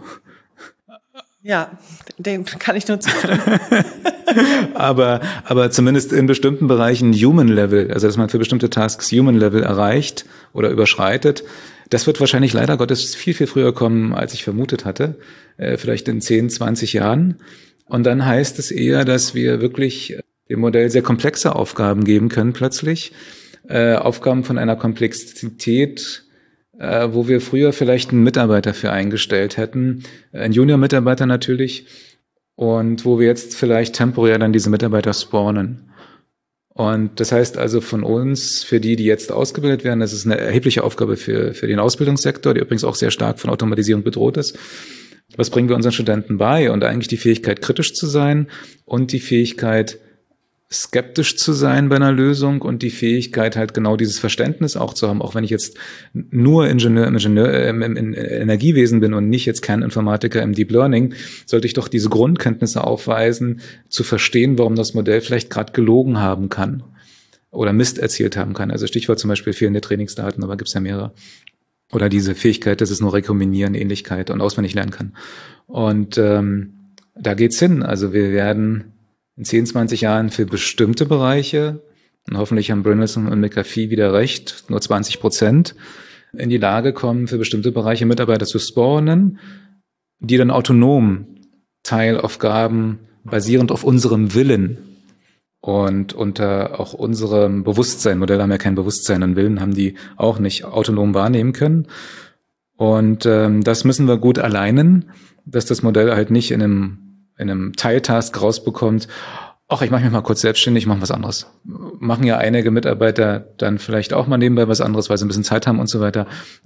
Ja, den kann ich nur zustimmen. aber, aber zumindest in bestimmten Bereichen Human Level, also dass man für bestimmte Tasks Human Level erreicht oder überschreitet, das wird wahrscheinlich leider Gottes viel, viel früher kommen, als ich vermutet hatte. Äh, vielleicht in zehn, zwanzig Jahren. Und dann heißt es eher, dass wir wirklich dem Modell sehr komplexe Aufgaben geben können plötzlich. Äh, Aufgaben von einer Komplexität, äh, wo wir früher vielleicht einen Mitarbeiter für eingestellt hätten, einen Junior-Mitarbeiter natürlich, und wo wir jetzt vielleicht temporär dann diese Mitarbeiter spawnen. Und das heißt also von uns, für die, die jetzt ausgebildet werden, das ist eine erhebliche Aufgabe für, für den Ausbildungssektor, der übrigens auch sehr stark von Automatisierung bedroht ist. Was bringen wir unseren Studenten bei? Und eigentlich die Fähigkeit, kritisch zu sein und die Fähigkeit, skeptisch zu sein bei einer Lösung und die Fähigkeit, halt genau dieses Verständnis auch zu haben, auch wenn ich jetzt nur Ingenieur im, Ingenieur, äh, im, im Energiewesen bin und nicht jetzt Kerninformatiker im Deep Learning, sollte ich doch diese Grundkenntnisse aufweisen, zu verstehen, warum das Modell vielleicht gerade gelogen haben kann oder Mist erzählt haben kann. Also Stichwort zum Beispiel fehlende Trainingsdaten, aber gibt's ja mehrere. Oder diese Fähigkeit, dass es nur rekombinieren, Ähnlichkeit und auswendig lernen kann. Und ähm, da geht's hin. Also wir werden in zehn, zwanzig Jahren für bestimmte Bereiche, und hoffentlich haben Brynildson und McAfee wieder recht, nur zwanzig Prozent, in die Lage kommen, für bestimmte Bereiche Mitarbeiter zu spawnen, die dann autonom Teilaufgaben basierend auf unserem Willen und unter auch unserem Bewusstsein, Modelle haben ja kein Bewusstsein, und Willen haben die auch nicht, autonom wahrnehmen können. Und ähm, das müssen wir gut alignen, dass das Modell halt nicht in einem in einem Teiltask rausbekommt, ach, ich mache mich mal kurz selbstständig, mache was anderes. Machen ja einige Mitarbeiter dann vielleicht auch mal nebenbei was anderes, weil sie ein bisschen Zeit haben und so weiter.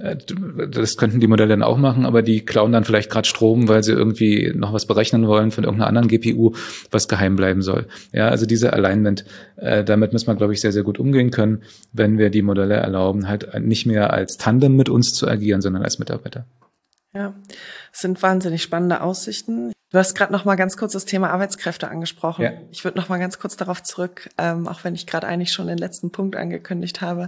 Das könnten die Modelle dann auch machen, aber die klauen dann vielleicht gerade Strom, weil sie irgendwie noch was berechnen wollen von irgendeiner anderen G P U, was geheim bleiben soll. Ja, also diese Alignment, äh, damit müssen wir, glaube ich, sehr, sehr gut umgehen können, wenn wir die Modelle erlauben, halt nicht mehr als Tandem mit uns zu agieren, sondern als Mitarbeiter. Ja, es sind wahnsinnig spannende Aussichten. Du hast gerade noch mal ganz kurz das Thema Arbeitskräfte angesprochen. Ja. Ich würde noch mal ganz kurz darauf zurück, ähm, auch wenn ich gerade eigentlich schon den letzten Punkt angekündigt habe.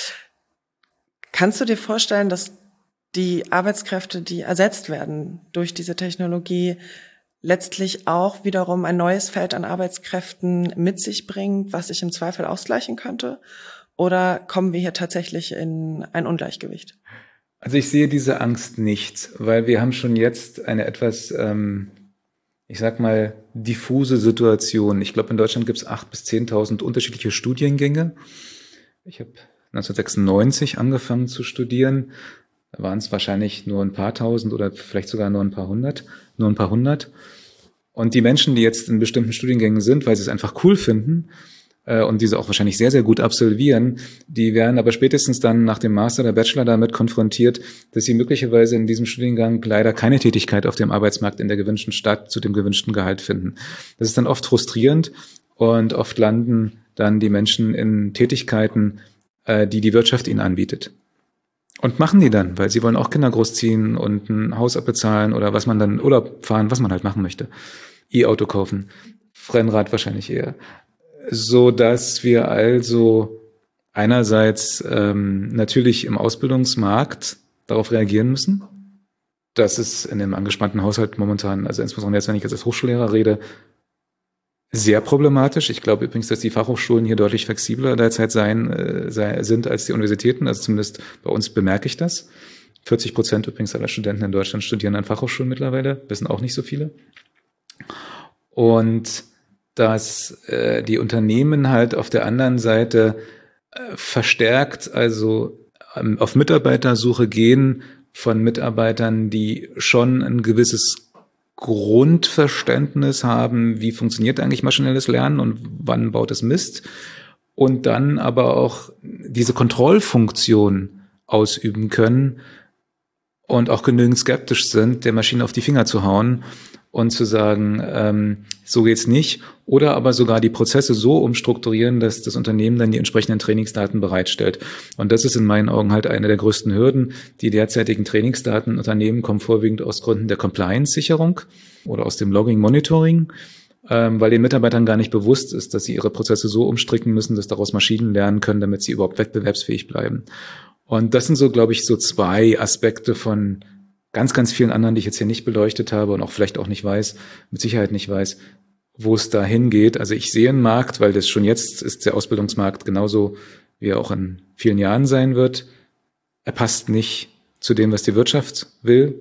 Kannst du dir vorstellen, dass die Arbeitskräfte, die ersetzt werden durch diese Technologie, letztlich auch wiederum ein neues Feld an Arbeitskräften mit sich bringt, was sich im Zweifel ausgleichen könnte? Oder kommen wir hier tatsächlich in ein Ungleichgewicht? Also ich sehe diese Angst nicht, weil wir haben schon jetzt eine etwas, ähm, ich sag mal, diffuse Situation. Ich glaube, in Deutschland gibt es acht bis zehntausend unterschiedliche Studiengänge. Ich habe neunzehnhundertsechsundneunzig angefangen zu studieren. Da waren es wahrscheinlich nur ein paar tausend oder vielleicht sogar nur ein paar hundert, nur ein paar hundert. Und die Menschen, die jetzt in bestimmten Studiengängen sind, weil sie es einfach cool finden, und diese auch wahrscheinlich sehr, sehr gut absolvieren, die werden aber spätestens dann nach dem Master oder Bachelor damit konfrontiert, dass sie möglicherweise in diesem Studiengang leider keine Tätigkeit auf dem Arbeitsmarkt in der gewünschten Stadt zu dem gewünschten Gehalt finden. Das ist dann oft frustrierend und oft landen dann die Menschen in Tätigkeiten, die die Wirtschaft ihnen anbietet. Und machen die dann, weil sie wollen auch Kinder großziehen und ein Haus abbezahlen oder was man dann, Urlaub fahren, was man halt machen möchte. E-Auto kaufen, Rennrad wahrscheinlich eher. So dass wir also einerseits ähm, natürlich im Ausbildungsmarkt darauf reagieren müssen. Das ist in dem angespannten Haushalt momentan, also insbesondere jetzt, wenn ich jetzt als Hochschullehrer rede, Sehr problematisch. Ich glaube übrigens, dass die Fachhochschulen hier deutlich flexibler derzeit sein, äh, sei, sind als die Universitäten. Also zumindest bei uns bemerke ich das. vierzig Prozent übrigens aller Studenten in Deutschland studieren an Fachhochschulen mittlerweile. Wissen auch nicht so viele. Und dass äh, die Unternehmen halt auf der anderen Seite äh, verstärkt also ähm, auf Mitarbeitersuche gehen von Mitarbeitern, die schon ein gewisses Grundverständnis haben, wie funktioniert eigentlich maschinelles Lernen und wann baut es Mist, und dann aber auch diese Kontrollfunktion ausüben können und auch genügend skeptisch sind, der Maschine auf die Finger zu hauen und zu sagen, ähm, so geht's nicht, oder aber sogar die Prozesse so umstrukturieren, dass das Unternehmen dann die entsprechenden Trainingsdaten bereitstellt. Und das ist in meinen Augen halt eine der größten Hürden. Die derzeitigen Trainingsdaten in Unternehmen kommen vorwiegend aus Gründen der Compliance-Sicherung oder aus dem Logging-Monitoring, ähm, weil den Mitarbeitern gar nicht bewusst ist, dass sie ihre Prozesse so umstricken müssen, dass daraus Maschinen lernen können, damit sie überhaupt wettbewerbsfähig bleiben. Und das sind so, glaube ich, so zwei Aspekte von ganz, ganz vielen anderen, die ich jetzt hier nicht beleuchtet habe und auch vielleicht auch nicht weiß, mit Sicherheit nicht weiß, wo es da hingeht. Also ich sehe einen Markt, weil das schon jetzt ist der Ausbildungsmarkt genauso, wie er auch in vielen Jahren sein wird. Er passt nicht zu dem, was die Wirtschaft will.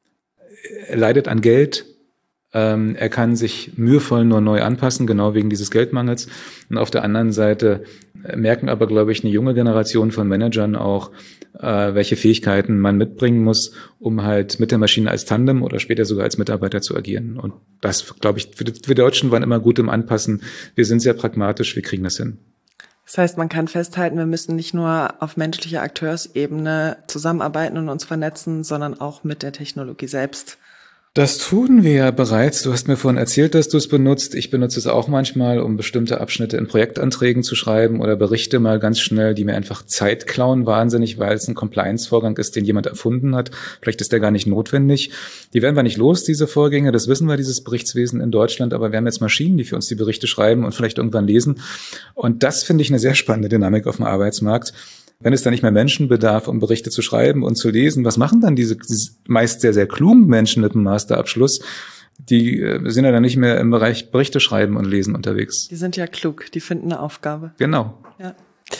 Er leidet an Geld. Ähm, er kann sich mühevoll nur neu anpassen, genau wegen dieses Geldmangels. Und auf der anderen Seite merken aber, glaube ich, eine junge Generation von Managern auch, äh, welche Fähigkeiten man mitbringen muss, um halt mit der Maschine als Tandem oder später sogar als Mitarbeiter zu agieren. Und das, glaube ich, wir, wir Deutschen waren immer gut im Anpassen. Wir sind sehr pragmatisch, wir kriegen das hin. Das heißt, man kann festhalten, wir müssen nicht nur auf menschlicher Akteursebene zusammenarbeiten und uns vernetzen, sondern auch mit der Technologie selbst. Das tun wir ja bereits. Du hast mir vorhin erzählt, dass du es benutzt. Ich benutze es auch manchmal, um bestimmte Abschnitte in Projektanträgen zu schreiben oder Berichte mal ganz schnell, die mir einfach Zeit klauen, wahnsinnig, weil es ein Compliance-Vorgang ist, den jemand erfunden hat. Vielleicht ist der gar nicht notwendig. Die werden wir nicht los, diese Vorgänge. Das wissen wir, dieses Berichtswesen in Deutschland. Aber wir haben jetzt Maschinen, die für uns die Berichte schreiben und vielleicht irgendwann lesen. Und das finde ich eine sehr spannende Dynamik auf dem Arbeitsmarkt. Wenn es da nicht mehr Menschen bedarf, um Berichte zu schreiben und zu lesen, was machen dann diese, diese meist sehr, sehr klugen Menschen mit einem Masterabschluss? Die äh, sind ja dann nicht mehr im Bereich Berichte schreiben und lesen unterwegs. Die sind ja klug, die finden eine Aufgabe. Genau. Ja.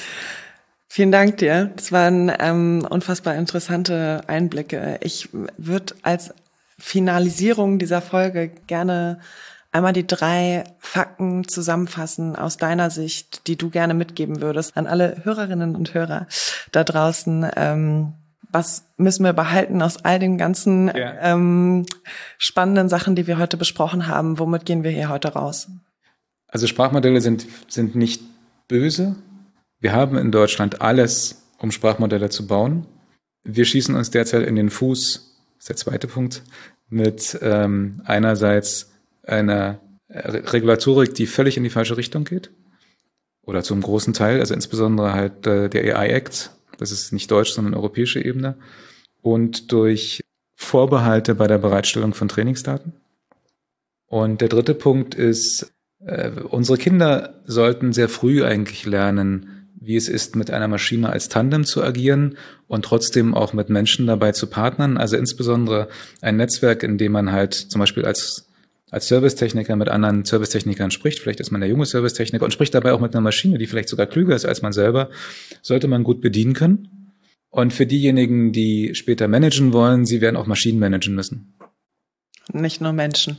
Vielen Dank dir. Das waren ähm, unfassbar interessante Einblicke. Ich würde als Finalisierung dieser Folge gerne einmal die drei Fakten zusammenfassen aus deiner Sicht, die du gerne mitgeben würdest an alle Hörerinnen und Hörer da draußen. Ähm, was müssen wir behalten aus all den ganzen ja. ähm, spannenden Sachen, die wir heute besprochen haben? Womit gehen wir hier heute raus? Also Sprachmodelle sind, sind nicht böse. Wir haben in Deutschland alles, um Sprachmodelle zu bauen. Wir schießen uns derzeit in den Fuß, das ist der zweite Punkt, mit ähm, einerseits einer Regulatorik, die völlig in die falsche Richtung geht. Oder zum großen Teil, also insbesondere halt äh, der A I Act, das ist nicht deutsch, sondern europäische Ebene. Und durch Vorbehalte bei der Bereitstellung von Trainingsdaten. Und der dritte Punkt ist, äh, unsere Kinder sollten sehr früh eigentlich lernen, wie es ist, mit einer Maschine als Tandem zu agieren und trotzdem auch mit Menschen dabei zu partnern. Also insbesondere ein Netzwerk, in dem man halt zum Beispiel als als Servicetechniker mit anderen Servicetechnikern spricht, vielleicht ist man der junge Servicetechniker und spricht dabei auch mit einer Maschine, die vielleicht sogar klüger ist als man selber, sollte man gut bedienen können. Und für diejenigen, die später managen wollen, sie werden auch Maschinen managen müssen. Nicht nur Menschen.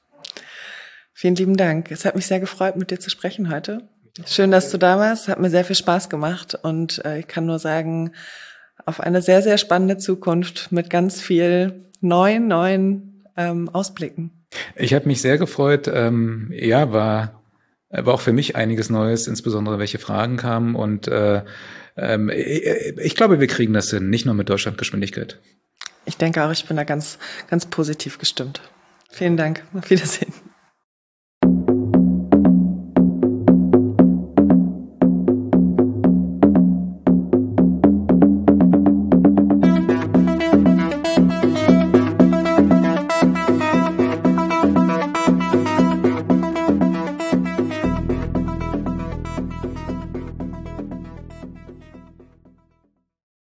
Vielen lieben Dank. Es hat mich sehr gefreut, mit dir zu sprechen heute. Schön, dass du da warst. Hat mir sehr viel Spaß gemacht und äh, ich kann nur sagen, auf eine sehr, sehr spannende Zukunft mit ganz viel neuen, neuen ähm, Ausblicken. Ich habe mich sehr gefreut. Ähm, ja, war, war auch für mich einiges Neues, insbesondere welche Fragen kamen. Und äh, ähm, ich, ich glaube, wir kriegen das hin, nicht nur mit Deutschlandgeschwindigkeit. Ich denke auch, ich bin da ganz, ganz positiv gestimmt. Vielen Dank. Auf Wiedersehen.